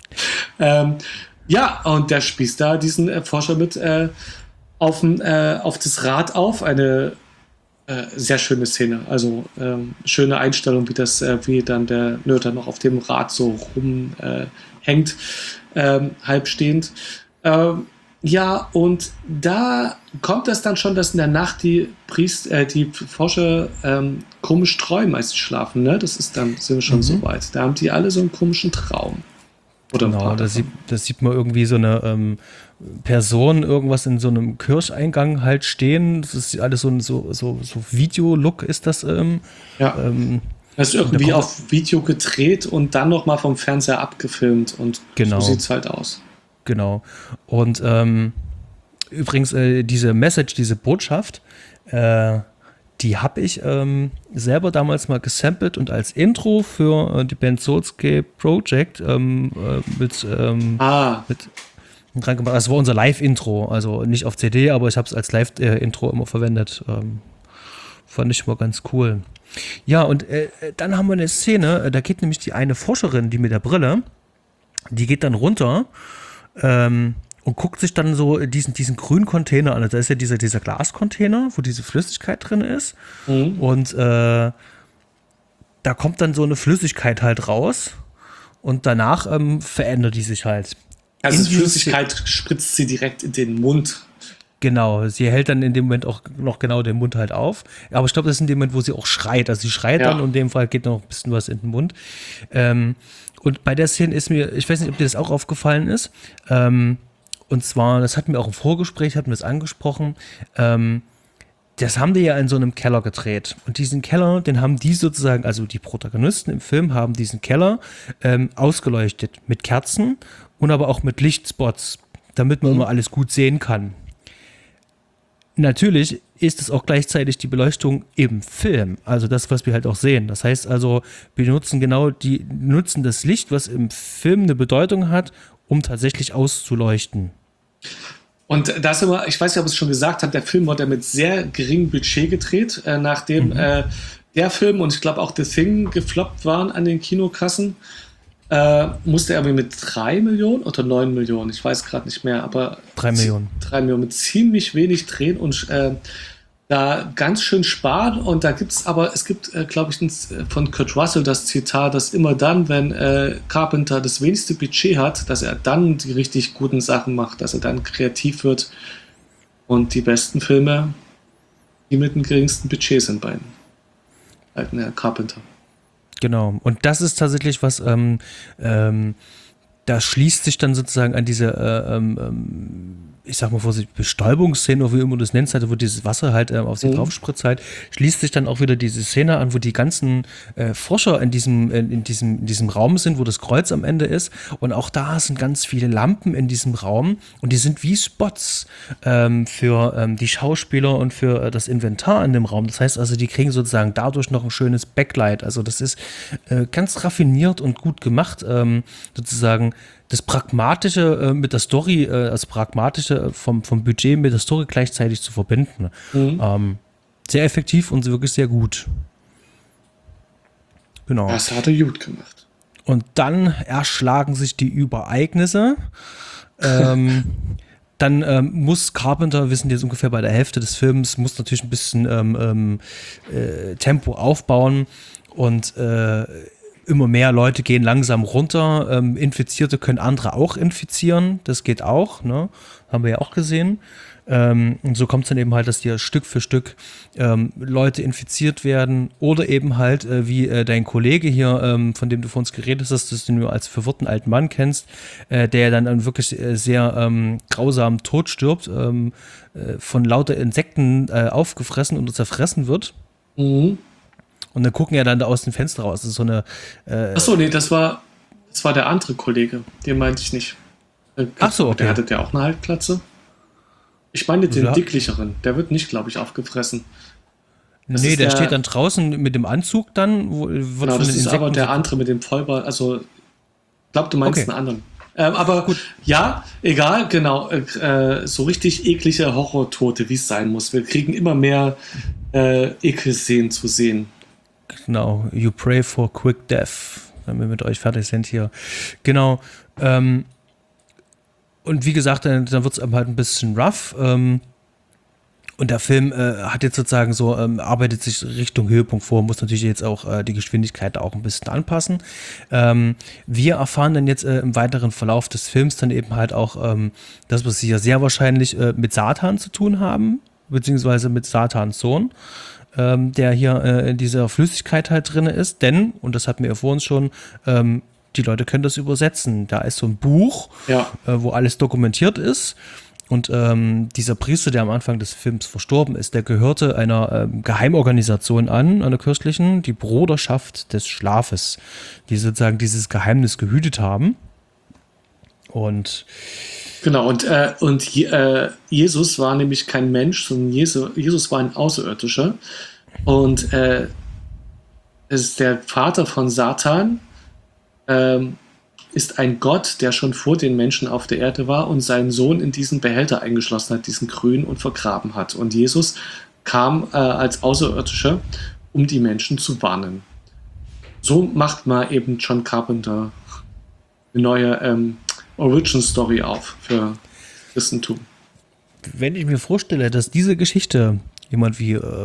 Ähm, ja, und der spießt da diesen äh, Forscher mit äh, auf, äh, auf das Rad auf. Eine äh, sehr schöne Szene. Also ähm, schöne Einstellung, wie das, äh, wie dann der Nerd dann noch auf dem Rad so rumhängt, äh, hängt, ähm, halb stehend. Ähm, ja, und da kommt es dann schon, dass in der Nacht die Priest, äh, die Forscher ähm, komisch träumen, als sie schlafen. Ne? Das ist dann, sind wir schon Mhm. so weit. Da haben die alle so einen komischen Traum. Oder ein Genau, paar da davon. sieht, da sieht man irgendwie so eine ähm, Person irgendwas in so einem Kircheingang halt stehen. Das ist alles so ein so, so, so Videolook ist das. Ähm, Ja. ähm, Das ist irgendwie kommt- auf Video gedreht und dann nochmal vom Fernseher abgefilmt, und Genau. so sieht es halt aus. Genau. Und ähm, übrigens, äh, diese Message, diese Botschaft, äh, die habe ich ähm, selber damals mal gesampelt und als Intro für äh, die Band Soulscape Project ähm, äh, mit, ähm, Ah, mit dran gemacht. Das war unser Live-Intro, also nicht auf C D, aber ich habe es als Live-Intro immer verwendet. Ähm, fand ich immer ganz cool. Ja, und äh, dann haben wir eine Szene, äh, da geht nämlich die eine Forscherin, die mit der Brille, die geht dann runter ähm, und guckt sich dann so diesen, diesen grünen Container an. Da ist ja dieser, dieser Glascontainer, wo diese Flüssigkeit drin ist. mhm. Und äh, da kommt dann so eine Flüssigkeit halt raus. Und danach ähm, verändert die sich halt. also In die dieses- Flüssigkeit spritzt sie direkt in den Mund. Genau, sie hält dann in dem Moment auch noch genau den Mund halt auf. Aber ich glaube, das ist in dem Moment, wo sie auch schreit. Also sie schreit Ja. dann und in dem Fall geht noch ein bisschen was in den Mund. Ähm, und bei der Szene ist mir, ich weiß nicht, ob dir das auch aufgefallen ist. Ähm, und zwar, das hatten wir auch im Vorgespräch, hatten wir es angesprochen. Ähm, das haben die ja in so einem Keller gedreht. Und diesen Keller, den haben die sozusagen, also die Protagonisten im Film haben diesen Keller ähm, ausgeleuchtet mit Kerzen und aber auch mit Lichtspots, damit man immer alles gut sehen kann. Natürlich ist es auch gleichzeitig die Beleuchtung im Film, also das, was wir halt auch sehen. Das heißt also, wir nutzen genau die, nutzen das Licht, was im Film eine Bedeutung hat, um tatsächlich auszuleuchten. Und das immer, ich weiß nicht, ob ich es schon gesagt habe, der Film wurde mit sehr geringem Budget gedreht, äh, nachdem Mhm. äh, der Film und ich glaube auch The Thing gefloppt waren an den Kinokassen. Äh, musste er aber mit drei Millionen oder neun Millionen, ich weiß gerade nicht mehr, aber Drei Millionen. drei Millionen mit ziemlich wenig drehen und äh, da ganz schön sparen. Und da gibt es aber, es gibt, äh, glaube ich, ein, von Kurt Russell das Zitat, dass immer dann, wenn äh, Carpenter das wenigste Budget hat, dass er dann die richtig guten Sachen macht, dass er dann kreativ wird und die besten Filme, die mit dem geringsten Budget sind bei alten Herr Carpenter. Genau. Und das ist tatsächlich was, ähm, ähm, da schließt sich dann sozusagen an diese, äh, ähm, ich sag mal vorsichtig, Bestäubungsszene, oder wie immer du das nennst, halt, wo dieses Wasser halt ähm, auf sie Mhm. drauf spritzt halt, schließt sich dann auch wieder diese Szene an, wo die ganzen äh, Forscher in diesem, in, in, diesem, in diesem Raum sind, wo das Kreuz am Ende ist. Und auch da sind ganz viele Lampen in diesem Raum und die sind wie Spots ähm, für ähm, die Schauspieler und für äh, das Inventar in dem Raum. Das heißt also, die kriegen sozusagen dadurch noch ein schönes Backlight. Also das ist äh, ganz raffiniert und gut gemacht, ähm, sozusagen das Pragmatische äh, mit der Story, äh, das Pragmatische vom, vom Budget mit der Story gleichzeitig zu verbinden. Mhm. Ähm, sehr effektiv und wirklich sehr gut. Genau. Das hat er gut gemacht. Und dann erschlagen sich die Übereignisse. ähm, dann ähm, muss Carpenter, wir sind jetzt ungefähr bei der Hälfte des Films, muss natürlich ein bisschen ähm, ähm, äh, Tempo aufbauen und äh, immer mehr Leute gehen langsam runter. Ähm, Infizierte können andere auch infizieren, das geht auch, ne? Haben wir ja auch gesehen. Ähm, und so kommt es dann eben halt, dass hier Stück für Stück ähm, Leute infiziert werden oder eben halt, äh, wie äh, dein Kollege hier, ähm, von dem du vor uns geredet hast, dass du nur als verwirrten alten Mann kennst, äh, der dann, dann wirklich äh, sehr ähm, grausam tot stirbt, ähm, äh, von lauter Insekten äh, aufgefressen und zerfressen wird. Mhm. Und dann gucken ja dann da aus dem Fenster raus. Das ist so eine. Äh, Achso, nee, das war, das war der andere Kollege. Den meinte ich nicht. Ach so, okay. Der hatte der auch eine Halbglatze? Ich meine den Ja. dicklicheren. Der wird nicht, glaube ich, aufgefressen. Das nee, ist der, der- steht dann draußen mit dem Anzug dann, wo, wird Genau, von das den ist aber Insekten. der andere mit dem Vollbart. Also, ich glaube, du meinst Okay. einen anderen. Ähm, aber gut, ja, egal, genau. Äh, so richtig eklige Horrortote, wie es sein muss. Wir kriegen immer mehr äh, Ekelszenen zu sehen. Genau, you pray for quick death, wenn wir mit euch fertig sind hier. Genau. Ähm, und wie gesagt, dann, dann wird es halt ein bisschen rough. Ähm, und der Film äh, hat jetzt sozusagen so, ähm, arbeitet sich Richtung Höhepunkt vor, muss natürlich jetzt auch äh, die Geschwindigkeit auch ein bisschen anpassen. Ähm, wir erfahren dann jetzt äh, im weiteren Verlauf des Films dann eben halt auch, ähm, dass wir es hier sehr wahrscheinlich äh, mit Satan zu tun haben, beziehungsweise mit Satans Sohn, ähm, der hier äh, in dieser Flüssigkeit halt drin ist. Denn, und das hatten wir ja vor uns schon, ähm, die Leute können das übersetzen. Da ist so ein Buch, Ja. äh, wo alles dokumentiert ist. Und ähm, dieser Priester, der am Anfang des Films verstorben ist, der gehörte einer ähm, Geheimorganisation an, einer kirchlichen, die Bruderschaft des Schlafes, die sozusagen dieses Geheimnis gehütet haben. Und Genau, und, äh, und Je- äh, Jesus war nämlich kein Mensch, sondern Jesu, Jesus war ein Außerirdischer. Und äh, es ist der Vater von Satan, ähm, ist ein Gott, der schon vor den Menschen auf der Erde war und seinen Sohn in diesen Behälter eingeschlossen hat, diesen grünen, und vergraben hat. Und Jesus kam äh, als Außerirdischer, um die Menschen zu warnen. So macht mal eben John Carpenter eine neue ähm, Origin Story auf für Christentum. wenn ich mir vorstelle, dass diese Geschichte jemand wie äh,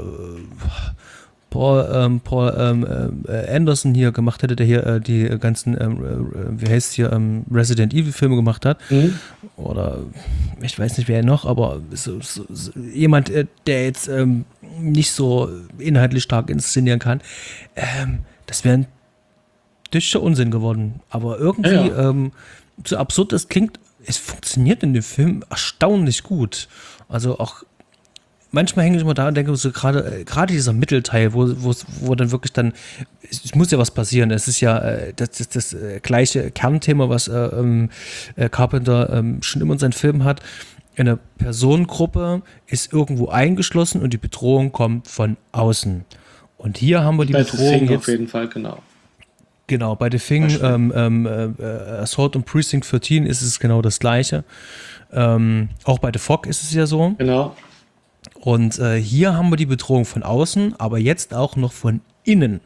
Paul, ähm, Paul ähm, äh, Anderson hier gemacht hätte, der hier äh, die ganzen, ähm, äh, wie heißt es hier, ähm, Resident Evil Filme gemacht hat, Mhm. oder ich weiß nicht wer noch, aber so, so, so, jemand, äh, der jetzt ähm, nicht so inhaltlich stark inszenieren kann, ähm, das wäre ein düster Unsinn geworden. Aber irgendwie, Ja, ja. Ähm, so absurd es klingt, es funktioniert in dem Film erstaunlich gut. Also auch manchmal hänge ich immer da und denke so, gerade äh, gerade dieser Mittelteil, wo, wo, wo dann wirklich dann, es, es muss ja was passieren. Es ist ja äh, das, das, das äh, gleiche Kernthema, was äh, ähm, äh, Carpenter ähm, schon immer in seinen Filmen hat. Eine Personengruppe ist irgendwo eingeschlossen und die Bedrohung kommt von außen. Und hier haben wir die Bei Bedrohung Thing jetzt, auf jeden Fall, genau. genau, bei The Thing, Beispiel. ähm, ähm, äh, Assault on Precinct vierzehn ist es genau das Gleiche. Ähm, auch bei The Fog ist es ja so. Genau. Und äh, hier haben wir die Bedrohung von außen, aber jetzt auch noch von innen.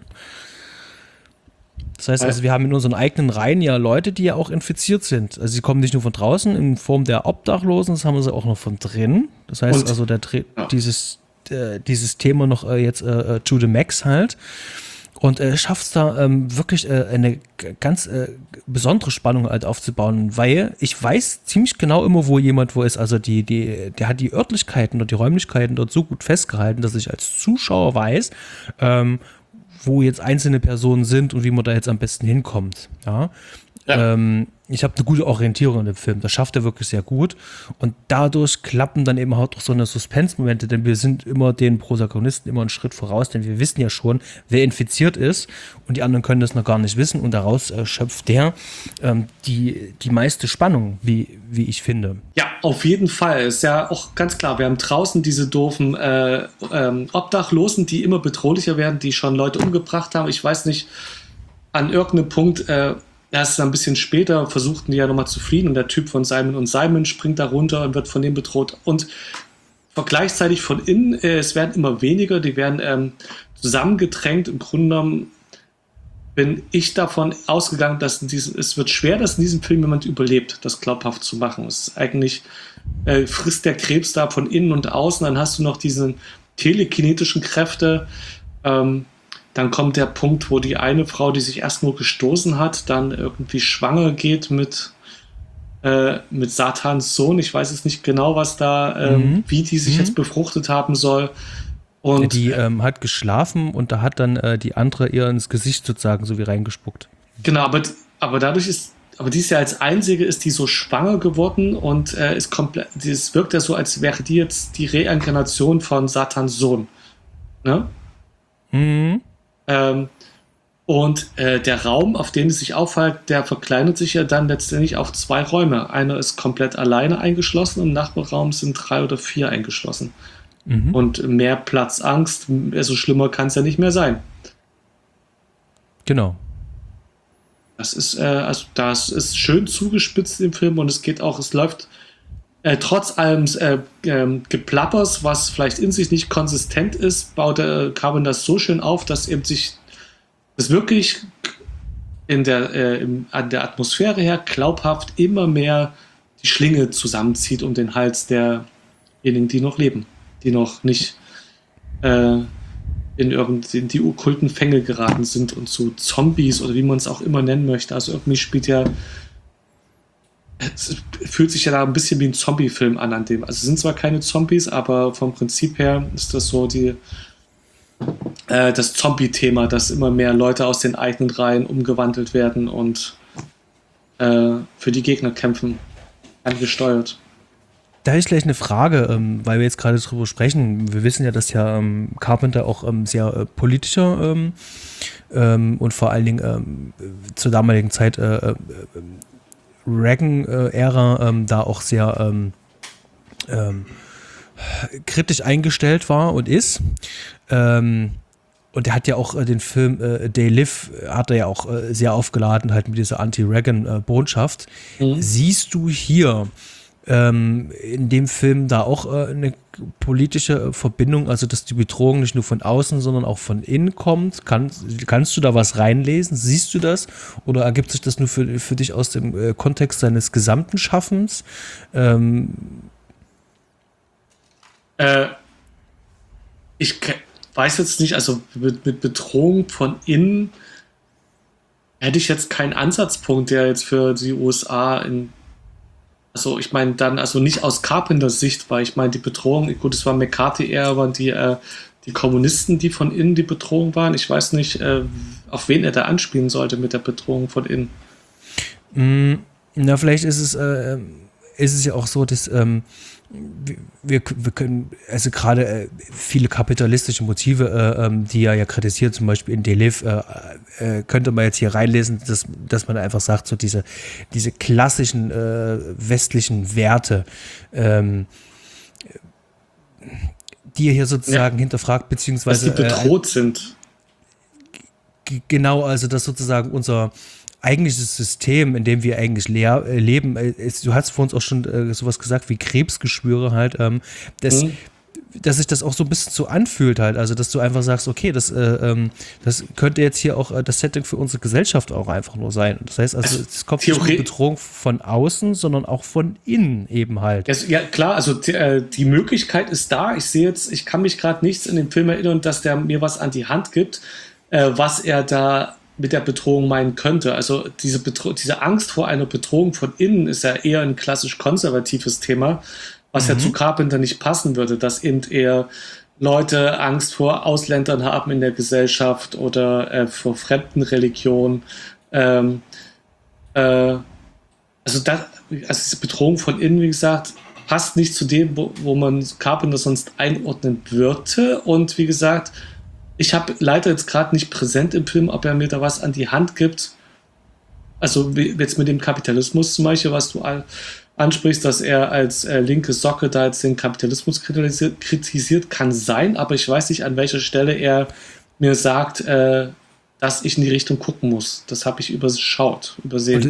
Das heißt also, wir haben in unseren eigenen Reihen ja Leute, die ja auch infiziert sind. Also sie kommen nicht nur von draußen in Form der Obdachlosen, das haben wir sie auch noch von drin. Das heißt Und- also, der, Dre- ja. dieses, äh, dieses Thema noch äh, jetzt äh, to the max halt. Und äh, schafft es da ähm, wirklich äh, eine g- ganz äh, besondere Spannung halt aufzubauen, weil ich weiß ziemlich genau immer, wo jemand wo ist. Also die, die, der hat die Örtlichkeiten oder die Räumlichkeiten dort so gut festgehalten, dass ich als Zuschauer weiß, ähm, wo jetzt einzelne Personen sind und wie man da jetzt am besten hinkommt. Ja. Ja. Ähm, ich habe eine gute Orientierung in dem Film. Das schafft er wirklich sehr gut. Und dadurch klappen dann eben auch so eine Suspense-Momente, denn wir sind immer den Protagonisten immer einen Schritt voraus, denn wir wissen ja schon, wer infiziert ist und die anderen können das noch gar nicht wissen und daraus äh, schöpft der ähm, die, die meiste Spannung, wie, wie ich finde. Ja, auf jeden Fall. Ist ja auch ganz klar, wir haben draußen diese doofen äh, ähm, Obdachlosen, die immer bedrohlicher werden, die schon Leute umgebracht haben. Ich weiß nicht, an irgendeinem Punkt, äh, erst ein bisschen später, versuchten die ja nochmal zu fliehen und der Typ von Simon und Simon springt da runter und wird von dem bedroht. Und gleichzeitig von innen, äh, es werden immer weniger, die werden ähm, zusammengedrängt. Im Grunde genommen bin ich davon ausgegangen, dass in diesem, es wird schwer, dass in diesem Film jemand überlebt, das glaubhaft zu machen. Es ist eigentlich, äh, frisst der Krebs da von innen und außen, dann hast du noch diese telekinetischen Kräfte. Ähm, dann kommt der Punkt, wo die eine Frau, die sich erst nur gestoßen hat, dann irgendwie schwanger geht mit Äh, mit Satans Sohn. Ich weiß jetzt nicht genau, was da, ähm, Mhm. wie die sich Mhm. jetzt befruchtet haben soll. Und Die ähm, hat geschlafen und da hat dann äh, die andere ihr ins Gesicht sozusagen so wie reingespuckt. genau, aber, aber dadurch ist, aber die ist ja als einzige, ist die so schwanger geworden und äh, ist komplett, es wirkt ja so, als wäre die jetzt die Reinkarnation von Satans Sohn. Ne? Mhm. Ähm, Und äh, der Raum, auf den es sich aufhält, der verkleinert sich ja dann letztendlich auf zwei Räume. Einer ist komplett alleine eingeschlossen, im Nachbarraum sind drei oder vier eingeschlossen. Mhm. Und mehr Platzangst, also schlimmer kann es ja nicht mehr sein. Genau. Das ist, äh, also das ist schön zugespitzt im Film und es geht auch, es läuft äh, trotz allem äh, äh, Geplappers, was vielleicht in sich nicht konsistent ist, baut der Carbon das so schön auf, dass eben sich das wirklich in der, äh, im, an der Atmosphäre her glaubhaft immer mehr die Schlinge zusammenzieht um den Hals derjenigen, die noch leben, die noch nicht äh, in, irgend, in die okkulten Fänge geraten sind und zu Zombies oder wie man es auch immer nennen möchte. Also irgendwie spielt ja, es fühlt sich ja da ein bisschen wie ein Zombie-Film an, an dem. Also es sind zwar keine Zombies, aber vom Prinzip her ist das so die äh, das Zombie-Thema, dass immer mehr Leute aus den eigenen Reihen umgewandelt werden und äh, für die Gegner kämpfen, angesteuert. Da habe ich gleich eine Frage, ähm, weil wir jetzt gerade drüber sprechen. Wir wissen ja, dass ja ähm, Carpenter auch ähm, sehr äh, politischer ähm, ähm, und vor allen Dingen ähm, zur damaligen Zeit äh, äh, Reagan-Ära ähm, da auch sehr ähm, ähm, kritisch eingestellt war und ist. Ähm, und er hat ja auch äh, den Film äh, They Live, äh, hat er ja auch äh, sehr aufgeladen, halt mit dieser Anti-Reagan-Botschaft. Mhm. Siehst du hier ähm, in dem Film da auch äh, eine politische äh, Verbindung, also dass die Bedrohung nicht nur von außen, sondern auch von innen kommt? Kann, kannst du da was reinlesen? Siehst du das? Oder ergibt sich das nur für, für dich aus dem äh, Kontext deines gesamten Schaffens? Ähm, Äh, ich ke- weiß jetzt nicht, also mit, mit Bedrohung von innen hätte ich jetzt keinen Ansatzpunkt, der jetzt für die U S A in, also ich meine dann, also nicht aus Carpenters Sicht, weil ich meine die Bedrohung, gut, es war McCarthy eher, waren die, äh, die Kommunisten, die von innen die Bedrohung waren. Ich weiß nicht, äh, auf wen er da anspielen sollte mit der Bedrohung von innen. mh, na, vielleicht ist es, äh, ist es ja auch so, dass ähm, wir, wir können, also gerade äh, viele kapitalistische Motive, äh, ähm, die er ja kritisiert, zum Beispiel in They Live, äh, äh, könnte man jetzt hier reinlesen, dass, dass man einfach sagt, so diese, diese klassischen äh, westlichen Werte, ähm, die er hier sozusagen Ja. hinterfragt, Dass beziehungsweise die bedroht sind. G- Genau, also dass sozusagen unser eigentliches System, in dem wir eigentlich leer, äh, leben, äh, ist, du hast vor uns auch schon äh, sowas gesagt wie Krebsgeschwüre halt, ähm, das, Mhm. dass sich das auch so ein bisschen so anfühlt halt, also dass du einfach sagst, okay, das, äh, ähm, das könnte jetzt hier auch äh, das Setting für unsere Gesellschaft auch einfach nur sein. Das heißt also, Also, es kommt nicht nur Theorie- Bedrohung von außen, sondern auch von innen eben halt. Ja, ja, klar, also die, äh, die Möglichkeit ist da. Ich sehe jetzt, ich kann mich gerade nichts in dem Film erinnern, dass der mir was an die Hand gibt, äh, was er da mit der Bedrohung meinen könnte. Also diese, Bedro- diese Angst vor einer Bedrohung von innen ist ja eher ein klassisch konservatives Thema, was ja zu Carpenter nicht passen würde, dass eben eher Leute Angst vor Ausländern haben in der Gesellschaft oder äh, vor fremden Religionen. Ähm, äh, also, das, also diese Bedrohung von innen, wie gesagt, passt nicht zu dem, wo, wo man Carpenter sonst einordnen würde. Und wie gesagt, ich habe leider jetzt gerade nicht präsent im Film, ob er mir da was an die Hand gibt. Also wie jetzt mit dem Kapitalismus zum Beispiel, was du all, ansprichst, dass er als äh, linke Socke da jetzt den Kapitalismus kritisiert, kritisiert, kann sein, aber ich weiß nicht, an welcher Stelle er mir sagt, äh, dass ich in die Richtung gucken muss. Das habe ich überschaut, übersehen. Also ich,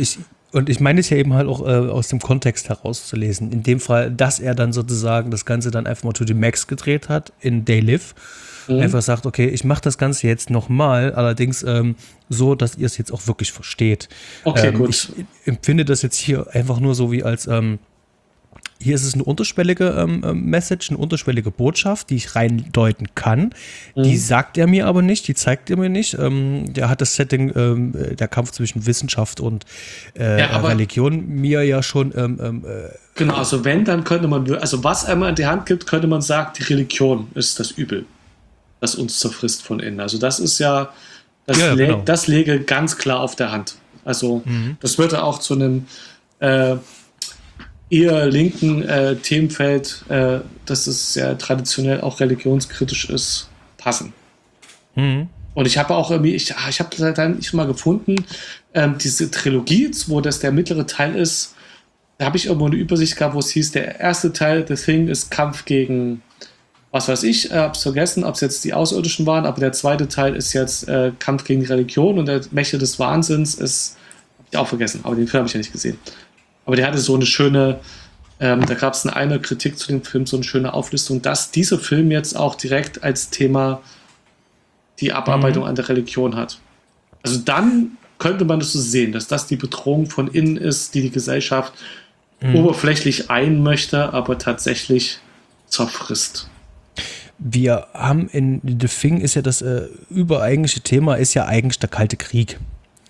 Und ich meine es ja eben halt auch äh, aus dem Kontext herauszulesen. In dem Fall, dass er dann sozusagen das Ganze dann einfach mal to the max gedreht hat in They Live. Mhm. Einfach sagt, okay, ich mache das Ganze jetzt nochmal, allerdings ähm, so, dass ihr es jetzt auch wirklich versteht. Okay, ähm, gut. Ich empfinde das jetzt hier einfach nur so wie als, ähm, hier ist es eine unterschwellige ähm, Message, eine unterschwellige Botschaft, die ich reindeuten kann. Mhm. Die sagt er mir aber nicht, die zeigt er mir nicht. Ähm, der hat das Setting, ähm, der Kampf zwischen Wissenschaft und äh, ja, Religion mir ja schon. Ähm, ähm, genau, also wenn, dann könnte man, also was einmal in die Hand gibt, könnte man sagen, die Religion ist das Übel, das uns zerfrisst von innen. Also das ist ja, das, ja, lä- genau. das läge ganz klar auf der Hand. Also mhm. das würde auch zu einem äh, eher linken äh, Themenfeld, äh, das ist ja traditionell auch religionskritisch ist, passen. Mhm. Und ich habe auch irgendwie, ich, ich habe dann nicht mal gefunden, ähm, diese Trilogie, wo das der mittlere Teil ist, da habe ich irgendwo eine Übersicht gehabt, wo es hieß, der erste Teil, The Thing, ist Kampf gegen, was weiß ich, äh, hab's vergessen, ob es jetzt die Außerirdischen waren, aber der zweite Teil ist jetzt äh, Kampf gegen die Religion und der Mächte des Wahnsinns ist, habe ich auch vergessen, aber den Film habe ich ja nicht gesehen. Aber der hatte so eine schöne, ähm, da gab es eine, eine Kritik zu dem Film, so eine schöne Auflistung, dass dieser Film jetzt auch direkt als Thema die Abarbeitung mhm. an der Religion hat. Also dann könnte man das so sehen, dass das die Bedrohung von innen ist, die die Gesellschaft mhm. oberflächlich ein möchte, aber tatsächlich zerfrisst. Wir haben in The Thing ist ja das äh, übereigentliche Thema ist ja eigentlich der Kalte Krieg.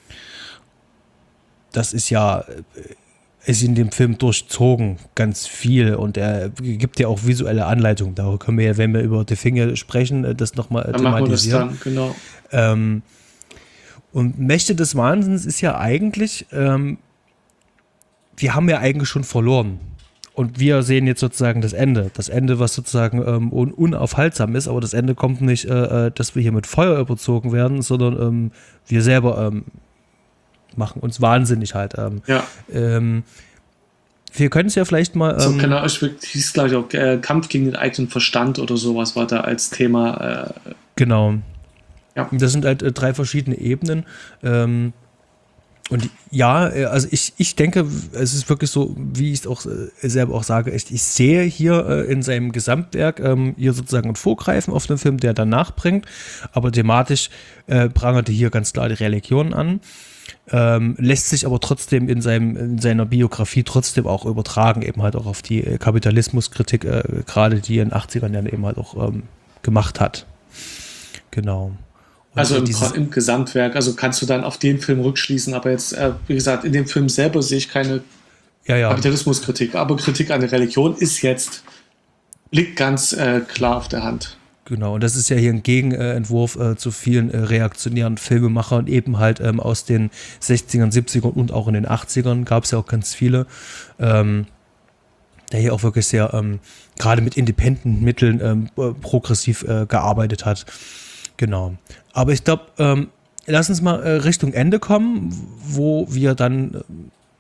Das ist ja äh, ist in dem Film durchzogen, ganz viel, und er gibt ja auch visuelle Anleitungen. Darüber können wir ja, wenn wir über The Thing sprechen, das nochmal thematisieren. Machen wir das dann, genau. Ähm, und Mächte des Wahnsinns ist ja eigentlich, ähm, wir haben ja eigentlich schon verloren. Und wir sehen jetzt sozusagen das Ende. Das Ende, was sozusagen ähm, un- unaufhaltsam ist, aber das Ende kommt nicht, äh, dass wir hier mit Feuer überzogen werden, sondern ähm, wir selber ähm, machen uns wahnsinnig halt. Ähm, ja. ähm, wir können es ja vielleicht mal. Ähm, so, genau, ich hieß, glaube ich, auch äh, Kampf gegen den eigenen Verstand oder sowas war da als Thema. Äh, genau. Ja. Das sind halt äh, drei verschiedene Ebenen. Ähm, und ja, also ich, ich denke, es ist wirklich so, wie ich es auch äh, selber auch sage, ich, ich sehe hier äh, in seinem Gesamtwerk ähm, hier sozusagen ein Vorgreifen auf den Film, der danach bringt, aber thematisch äh, prangerte hier ganz klar die Religion an. Ähm, lässt sich aber trotzdem in, seinem, in seiner Biografie trotzdem auch übertragen, eben halt auch auf die äh, Kapitalismuskritik, äh, gerade die in den achtzigern Jahren eben halt auch ähm, gemacht hat. Genau. Und also im, dieses, im Gesamtwerk, also kannst du dann auf den Film rückschließen, aber jetzt, äh, wie gesagt, in dem Film selber sehe ich keine ja, ja. Kapitalismuskritik, aber Kritik an der Religion ist jetzt, liegt ganz äh, klar auf der Hand. Genau, und das ist ja hier ein Gegenentwurf äh, zu vielen äh, reaktionären Filmemachern, eben halt ähm, aus den sechzigern, siebzigern und auch in den achtzigern gab es ja auch ganz viele, ähm, der hier auch wirklich sehr, ähm, gerade mit Independent-Mitteln ähm, progressiv äh, gearbeitet hat. Genau. Aber ich glaube, ähm, lass uns mal äh, Richtung Ende kommen, wo wir dann, äh,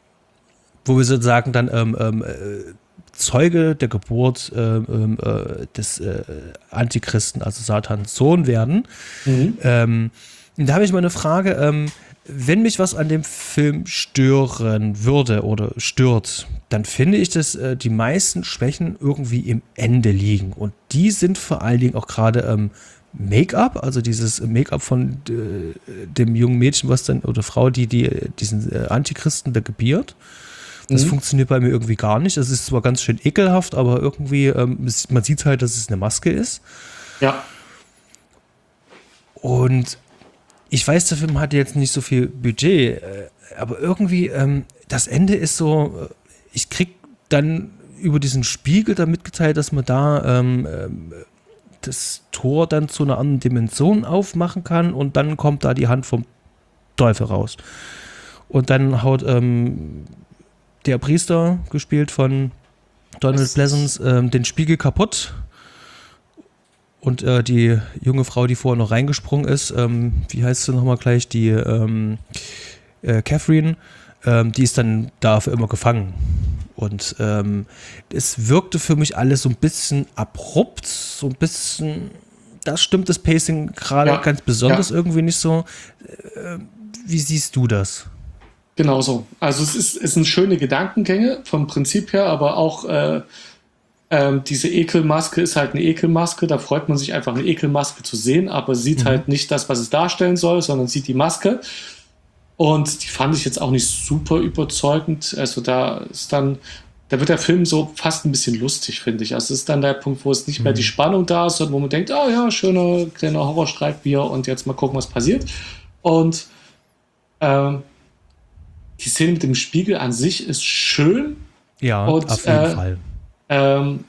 wo wir sozusagen dann ähm, ähm, äh, Zeuge der Geburt äh, äh, des äh, Antichristen, also Satans Sohn werden. Mhm. Ähm, da habe ich mal eine Frage, ähm, wenn mich was an dem Film stören würde oder stört, dann finde ich, dass äh, die meisten Schwächen irgendwie im Ende liegen. Und die sind vor allen Dingen auch gerade ähm, Make-up, also dieses Make-up von äh, dem jungen Mädchen, was dann, oder Frau, die, die diesen äh, Antichristen da gebiert. Das mhm. funktioniert bei mir irgendwie gar nicht. Das ist zwar ganz schön ekelhaft, aber irgendwie, ähm, man sieht halt, dass es eine Maske ist. Ja. Und ich weiß, der Film hatte jetzt nicht so viel Budget, äh, aber irgendwie, ähm, das Ende ist so, äh, ich krieg dann über diesen Spiegel da mitgeteilt, dass man da ähm, ähm, das Tor dann zu einer anderen Dimension aufmachen kann und dann kommt da die Hand vom Teufel raus. Und dann haut ähm, der Priester, gespielt von Donald Pleasence, ähm, den Spiegel kaputt. Und äh, die junge Frau, die vorher noch reingesprungen ist, ähm, wie heißt sie nochmal gleich, die ähm, äh, Catherine, ähm, die ist dann da für immer gefangen. Und ähm, es wirkte für mich alles so ein bisschen abrupt, so ein bisschen, das stimmt das Pacing gerade ja, ganz besonders ja. irgendwie nicht so. Äh, wie siehst du das? Genau so. Also es ist, es sind schöne Gedankengänge vom Prinzip her, aber auch äh, ähm, diese Ekelmaske ist halt eine Ekelmaske. Da freut man sich einfach, eine Ekelmaske zu sehen, aber sieht Mhm. halt nicht das, was es darstellen soll, sondern sieht die Maske. Und die fand ich jetzt auch nicht super überzeugend. Also da ist dann, da wird der Film so fast ein bisschen lustig, finde ich. Also es ist dann der Punkt, wo es nicht mehr die Spannung da ist, sondern wo man denkt, oh ja, schöner kleiner Horrorstreitbier und jetzt mal gucken, was passiert. Und ähm, die Szene mit dem Spiegel an sich ist schön. Ja, Und, auf jeden äh, Fall. Ähm,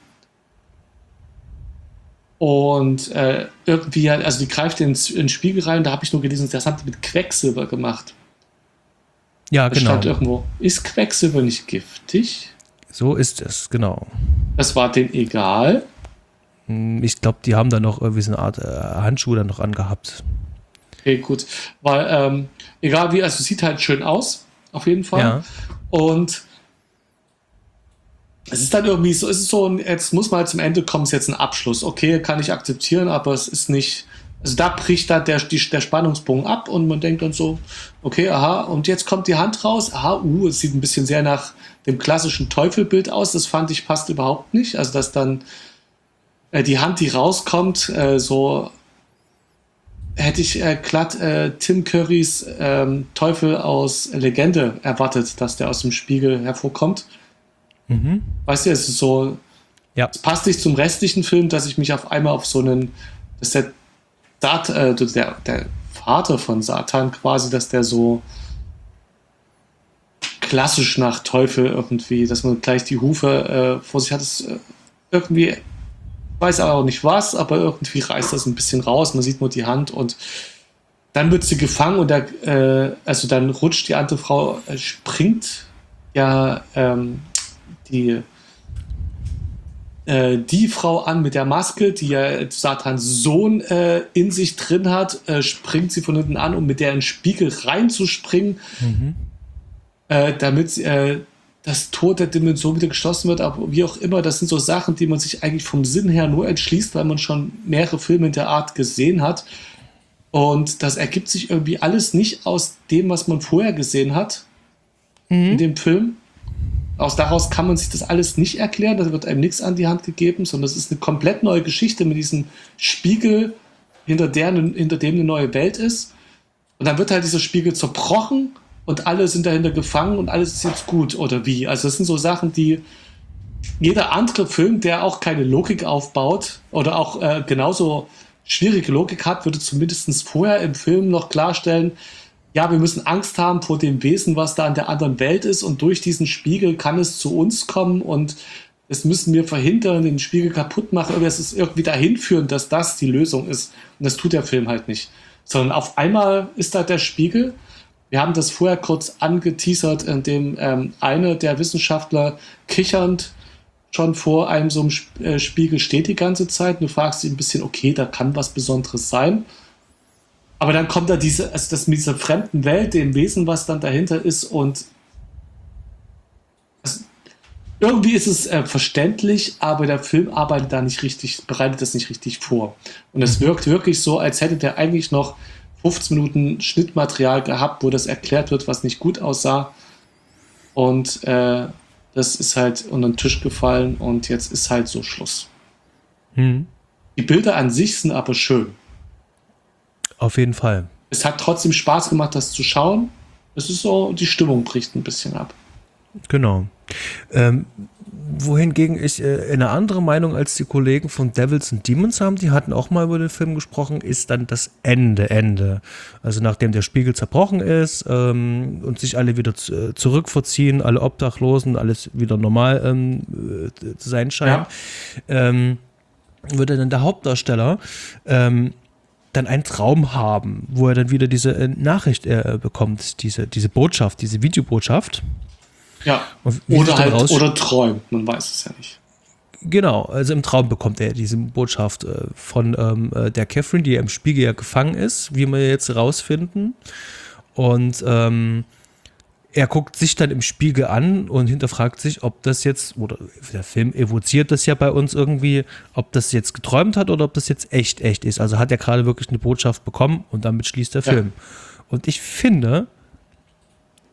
und äh, irgendwie, also die greift in, in den Spiegel rein, da habe ich nur gelesen, das haben die mit Quecksilber gemacht. Ja, Das genau. stand irgendwo, ist Quecksilber nicht giftig? So ist es, genau. Das war denen egal. Ich glaube, die haben da noch irgendwie so eine Art äh, Handschuhe dann noch angehabt. Okay, gut. Weil, ähm, egal wie, also sieht halt schön aus, auf jeden Fall. Ja. Und es ist dann irgendwie so, es ist so, ein, jetzt muss man halt zum Ende kommen, ist jetzt ein Abschluss. Okay, kann ich akzeptieren, aber es ist nicht, also da bricht da der, die, der Spannungsbogen ab und man denkt dann so, okay, aha, und jetzt kommt die Hand raus, aha, uh, es sieht ein bisschen sehr nach dem klassischen Teufelbild aus, das fand ich passt überhaupt nicht, also dass dann äh, die Hand, die rauskommt, äh, so hätte ich äh, glatt äh, Tim Currys ähm, Teufel aus Legende erwartet, dass der aus dem Spiegel hervorkommt. Mhm. Weißt du, es ist so, Ja. es passt nicht zum restlichen Film, dass ich mich auf einmal auf so einen, dass der, Sat, äh, der, der Vater von Satan quasi, dass der so klassisch nach Teufel irgendwie, dass man gleich die Hufe äh, vor sich hat, ist äh, irgendwie, weiß auch nicht was, aber irgendwie reißt das ein bisschen raus, man sieht nur die Hand und dann wird sie gefangen und der, äh, also dann rutscht die andere Frau, äh, springt ja ähm, die äh, die Frau an mit der Maske, die ja Satans Sohn äh, in sich drin hat, äh, springt sie von hinten an, um mit der in den Spiegel reinzuspringen, Mhm. äh, damit äh, das Tor der Dimension wieder geschlossen wird, aber wie auch immer, das sind so Sachen, die man sich eigentlich vom Sinn her nur entschließt, weil man schon mehrere Filme in der Art gesehen hat. Und das ergibt sich irgendwie alles nicht aus dem, was man vorher gesehen hat in dem Film. Aus daraus kann man sich das alles nicht erklären, da wird einem nichts an die Hand gegeben, sondern es ist eine komplett neue Geschichte mit diesem Spiegel, hinter, der, hinter dem eine neue Welt ist. Und dann wird halt dieser Spiegel zerbrochen und alle sind dahinter gefangen und alles ist jetzt gut, oder wie? Also das sind so Sachen, die jeder andere Film, der auch keine Logik aufbaut oder auch äh, genauso schwierige Logik hat, würde zumindest vorher im Film noch klarstellen, ja, wir müssen Angst haben vor dem Wesen, was da in der anderen Welt ist und durch diesen Spiegel kann es zu uns kommen und das müssen wir verhindern, den Spiegel kaputt machen, oder es ist irgendwie dahin führen, dass das die Lösung ist. Und das tut der Film halt nicht. Sondern auf einmal ist da der Spiegel. Wir haben das vorher kurz angeteasert, indem ähm, einer der Wissenschaftler kichernd schon vor einem so einem äh, Spiegel steht die ganze Zeit. Du fragst dich ein bisschen, okay, da kann was Besonderes sein. Aber dann kommt da diese, also das mit dieser fremden Welt, dem Wesen, was dann dahinter ist und das, irgendwie ist es äh, verständlich, aber der Film arbeitet da nicht richtig, bereitet das nicht richtig vor. Und es wirkt wirklich so, als hätte der eigentlich noch fünfzehn Minuten Schnittmaterial gehabt, wo das erklärt wird, was nicht gut aussah. Und äh, das ist halt unter den Tisch gefallen und jetzt ist halt so Schluss. Mhm. Die Bilder an sich sind aber schön. Auf jeden Fall. Es hat trotzdem Spaß gemacht, das zu schauen. Es ist so, die Stimmung bricht ein bisschen ab. Genau. Ähm, wohingegen ich äh, eine andere Meinung als die Kollegen von Devils and Demons haben, die hatten auch mal über den Film gesprochen, ist dann das Ende, Ende. Also nachdem der Spiegel zerbrochen ist ähm, und sich alle wieder z- zurückverziehen, alle Obdachlosen, alles wieder normal ähm, äh, zu sein scheint, ja. ähm, würde dann der Hauptdarsteller ähm, dann einen Traum haben, wo er dann wieder diese äh, Nachricht äh, bekommt, diese, diese Botschaft, diese Videobotschaft. Ja, oder halt, oder träumt, man weiß es ja nicht. Genau, also im Traum bekommt er diese Botschaft äh, von ähm, äh, der Catherine, die ja im Spiegel ja gefangen ist, wie wir jetzt rausfinden. Und ähm, er guckt sich dann im Spiegel an und hinterfragt sich, ob das jetzt, oder der Film evoziert das ja bei uns irgendwie, ob das jetzt geträumt hat oder ob das jetzt echt, echt ist. Also hat er gerade wirklich eine Botschaft bekommen und damit schließt der Film. Ja. Und ich finde,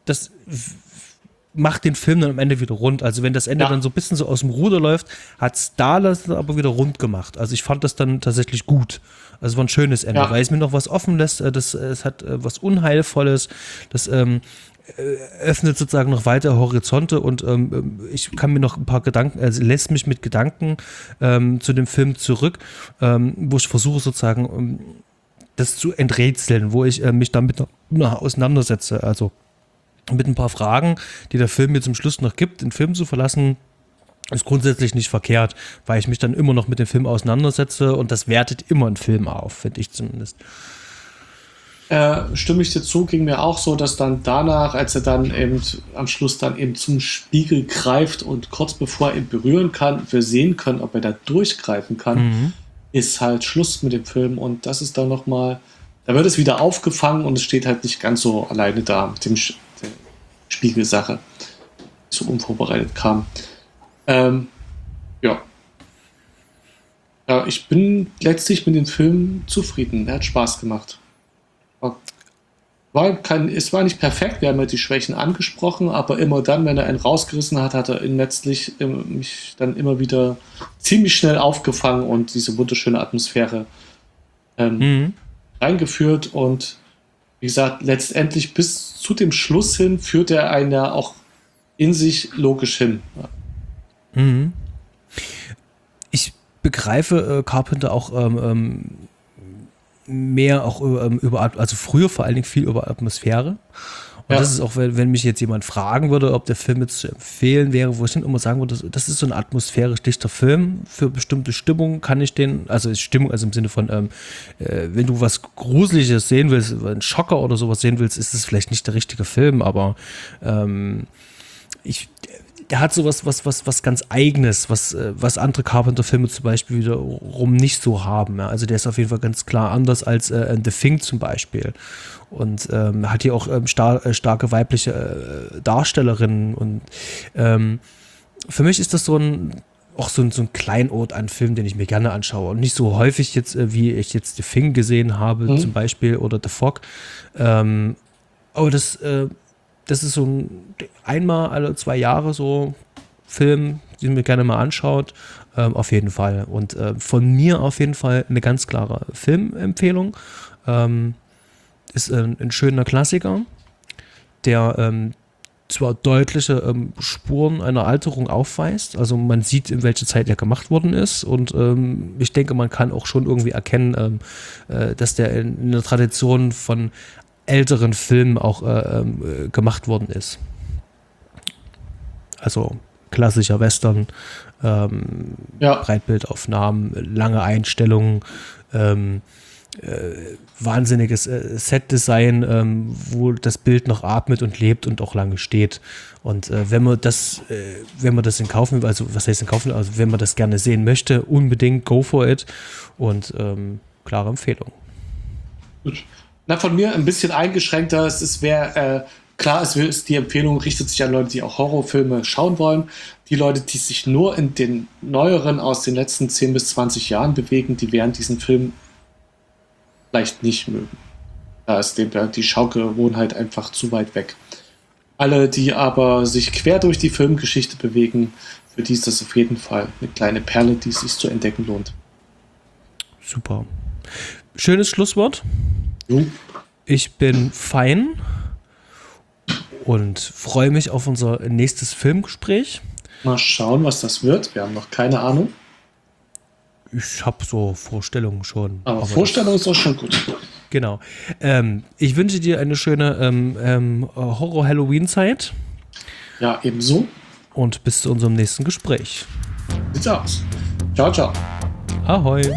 das macht den Film dann am Ende wieder rund. Also wenn das Ende ja. dann so ein bisschen so aus dem Ruder läuft, hat es da das aber wieder rund gemacht. Also ich fand das dann tatsächlich gut. Also es war ein schönes Ende, ja. weil es mir noch was offen lässt. Das, es hat was Unheilvolles. Das ähm, öffnet sozusagen noch weitere Horizonte und ähm, ich kann mir noch ein paar Gedanken, also lässt mich mit Gedanken ähm, zu dem Film zurück, ähm, wo ich versuche sozusagen ähm, das zu enträtseln, wo ich äh, mich damit noch, noch auseinandersetze. Also mit ein paar Fragen, die der Film mir zum Schluss noch gibt, den Film zu verlassen, ist grundsätzlich nicht verkehrt, weil ich mich dann immer noch mit dem Film auseinandersetze und das wertet immer einen Film auf, finde ich zumindest. Äh, stimme ich dir zu, ging mir auch so, dass dann danach, als er dann eben am Schluss dann eben zum Spiegel greift und kurz bevor er ihn berühren kann, wir sehen können, ob er da durchgreifen kann, mhm. ist halt Schluss mit dem Film und das ist dann nochmal, da wird es wieder aufgefangen und es steht halt nicht ganz so alleine da mit dem Sch- der Spiegelsache, die so unvorbereitet kam. Ähm, ja. Ja, ich bin letztlich mit dem Film zufrieden, er hat Spaß gemacht. War kein, es war nicht perfekt, wir haben ja die Schwächen angesprochen, aber immer dann, wenn er einen rausgerissen hat, hat er ihn letztlich mich dann immer wieder ziemlich schnell aufgefangen und diese wunderschöne Atmosphäre ähm, mhm. reingeführt und wie gesagt, letztendlich bis zu dem Schluss hin führt er einen ja auch in sich logisch hin. Ja. Mhm. Ich begreife äh, Carpenter auch ähm, ähm mehr auch ähm, über, also früher vor allen Dingen viel über Atmosphäre. Und ja. das ist auch, wenn, wenn mich jetzt jemand fragen würde, ob der Film jetzt zu empfehlen wäre, wo ich dann immer sagen würde, das ist so ein atmosphärisch dichter Film. Für bestimmte Stimmung kann ich den, also Stimmung, also im Sinne von, ähm, äh, wenn du was Gruseliges sehen willst, einen Schocker oder sowas sehen willst, ist es vielleicht nicht der richtige Film, aber ähm, ich der hat sowas, was, was, was ganz Eigenes, was, was andere Carpenter-Filme zum Beispiel wiederum nicht so haben. Ja. Also der ist auf jeden Fall ganz klar anders als äh, The Thing zum Beispiel. Und ähm, hat hier auch ähm, star- äh, starke weibliche äh, Darstellerinnen. Und ähm, für mich ist das so ein, auch so ein, so ein Kleinod an Film, den ich mir gerne anschaue. Und nicht so häufig jetzt, äh, wie ich jetzt The Thing gesehen habe mhm. zum Beispiel oder The Fog. Ähm, aber das äh, Das ist so ein einmal alle zwei Jahre so Film, den man gerne mal anschaut, ähm, auf jeden Fall. Und äh, von mir auf jeden Fall eine ganz klare Filmempfehlung. Ähm, ist ein, ein schöner Klassiker, der ähm, zwar deutliche ähm, Spuren einer Alterung aufweist, also man sieht, in welcher Zeit er gemacht worden ist und ähm, ich denke, man kann auch schon irgendwie erkennen, ähm, äh, dass der in, in einer Tradition von älteren Filmen auch äh, äh, gemacht worden ist. Also klassischer Western, ähm, ja. Breitbildaufnahmen, lange Einstellungen, ähm, äh, wahnsinniges äh, Setdesign, ähm, wo das Bild noch atmet und lebt und auch lange steht. Und äh, wenn man das, äh, wenn man das in Kauf nimmt, also was heißt in Kauf nimmt, also wenn man das gerne sehen möchte, unbedingt go for it und ähm, klare Empfehlung. Gut. Na, von mir ein bisschen eingeschränkter. Es ist, wer, äh, klar, es ist, die Empfehlung richtet sich an Leute, die auch Horrorfilme schauen wollen. Die Leute, die sich nur in den neueren aus den letzten zehn bis zwanzig Jahren bewegen, die werden diesen Film vielleicht nicht mögen. Da ist dem, die Schaugewohnheit einfach zu weit weg. Alle, die aber sich quer durch die Filmgeschichte bewegen, für die ist das auf jeden Fall eine kleine Perle, die es sich zu entdecken lohnt. Super. Schönes Schlusswort. Ich bin fein und freue mich auf unser nächstes Filmgespräch. Mal schauen, was das wird. Wir haben noch keine Ahnung. Ich habe so Vorstellungen schon. Aber, aber Vorstellung ist auch schon gut. Genau. Ähm, ich wünsche dir eine schöne ähm, ähm, Horror-Halloween-Zeit. Ja, ebenso. Und bis zu unserem nächsten Gespräch. Sieht's aus. Ciao, ciao. Ahoi.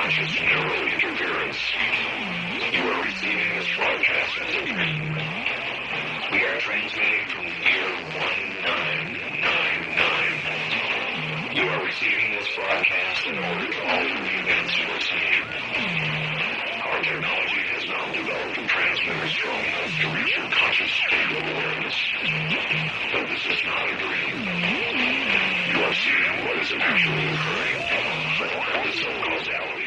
conscious neural interference. You are receiving this broadcast as a dream. We are transmitting from year one nine nine nine. You are receiving this broadcast in order to alter the events foreseen. Our technology has now developed a transmitter strong enough to reach your conscious state of awareness. But this is not a dream. You are seeing what is actually occurring. For the purpose of causality.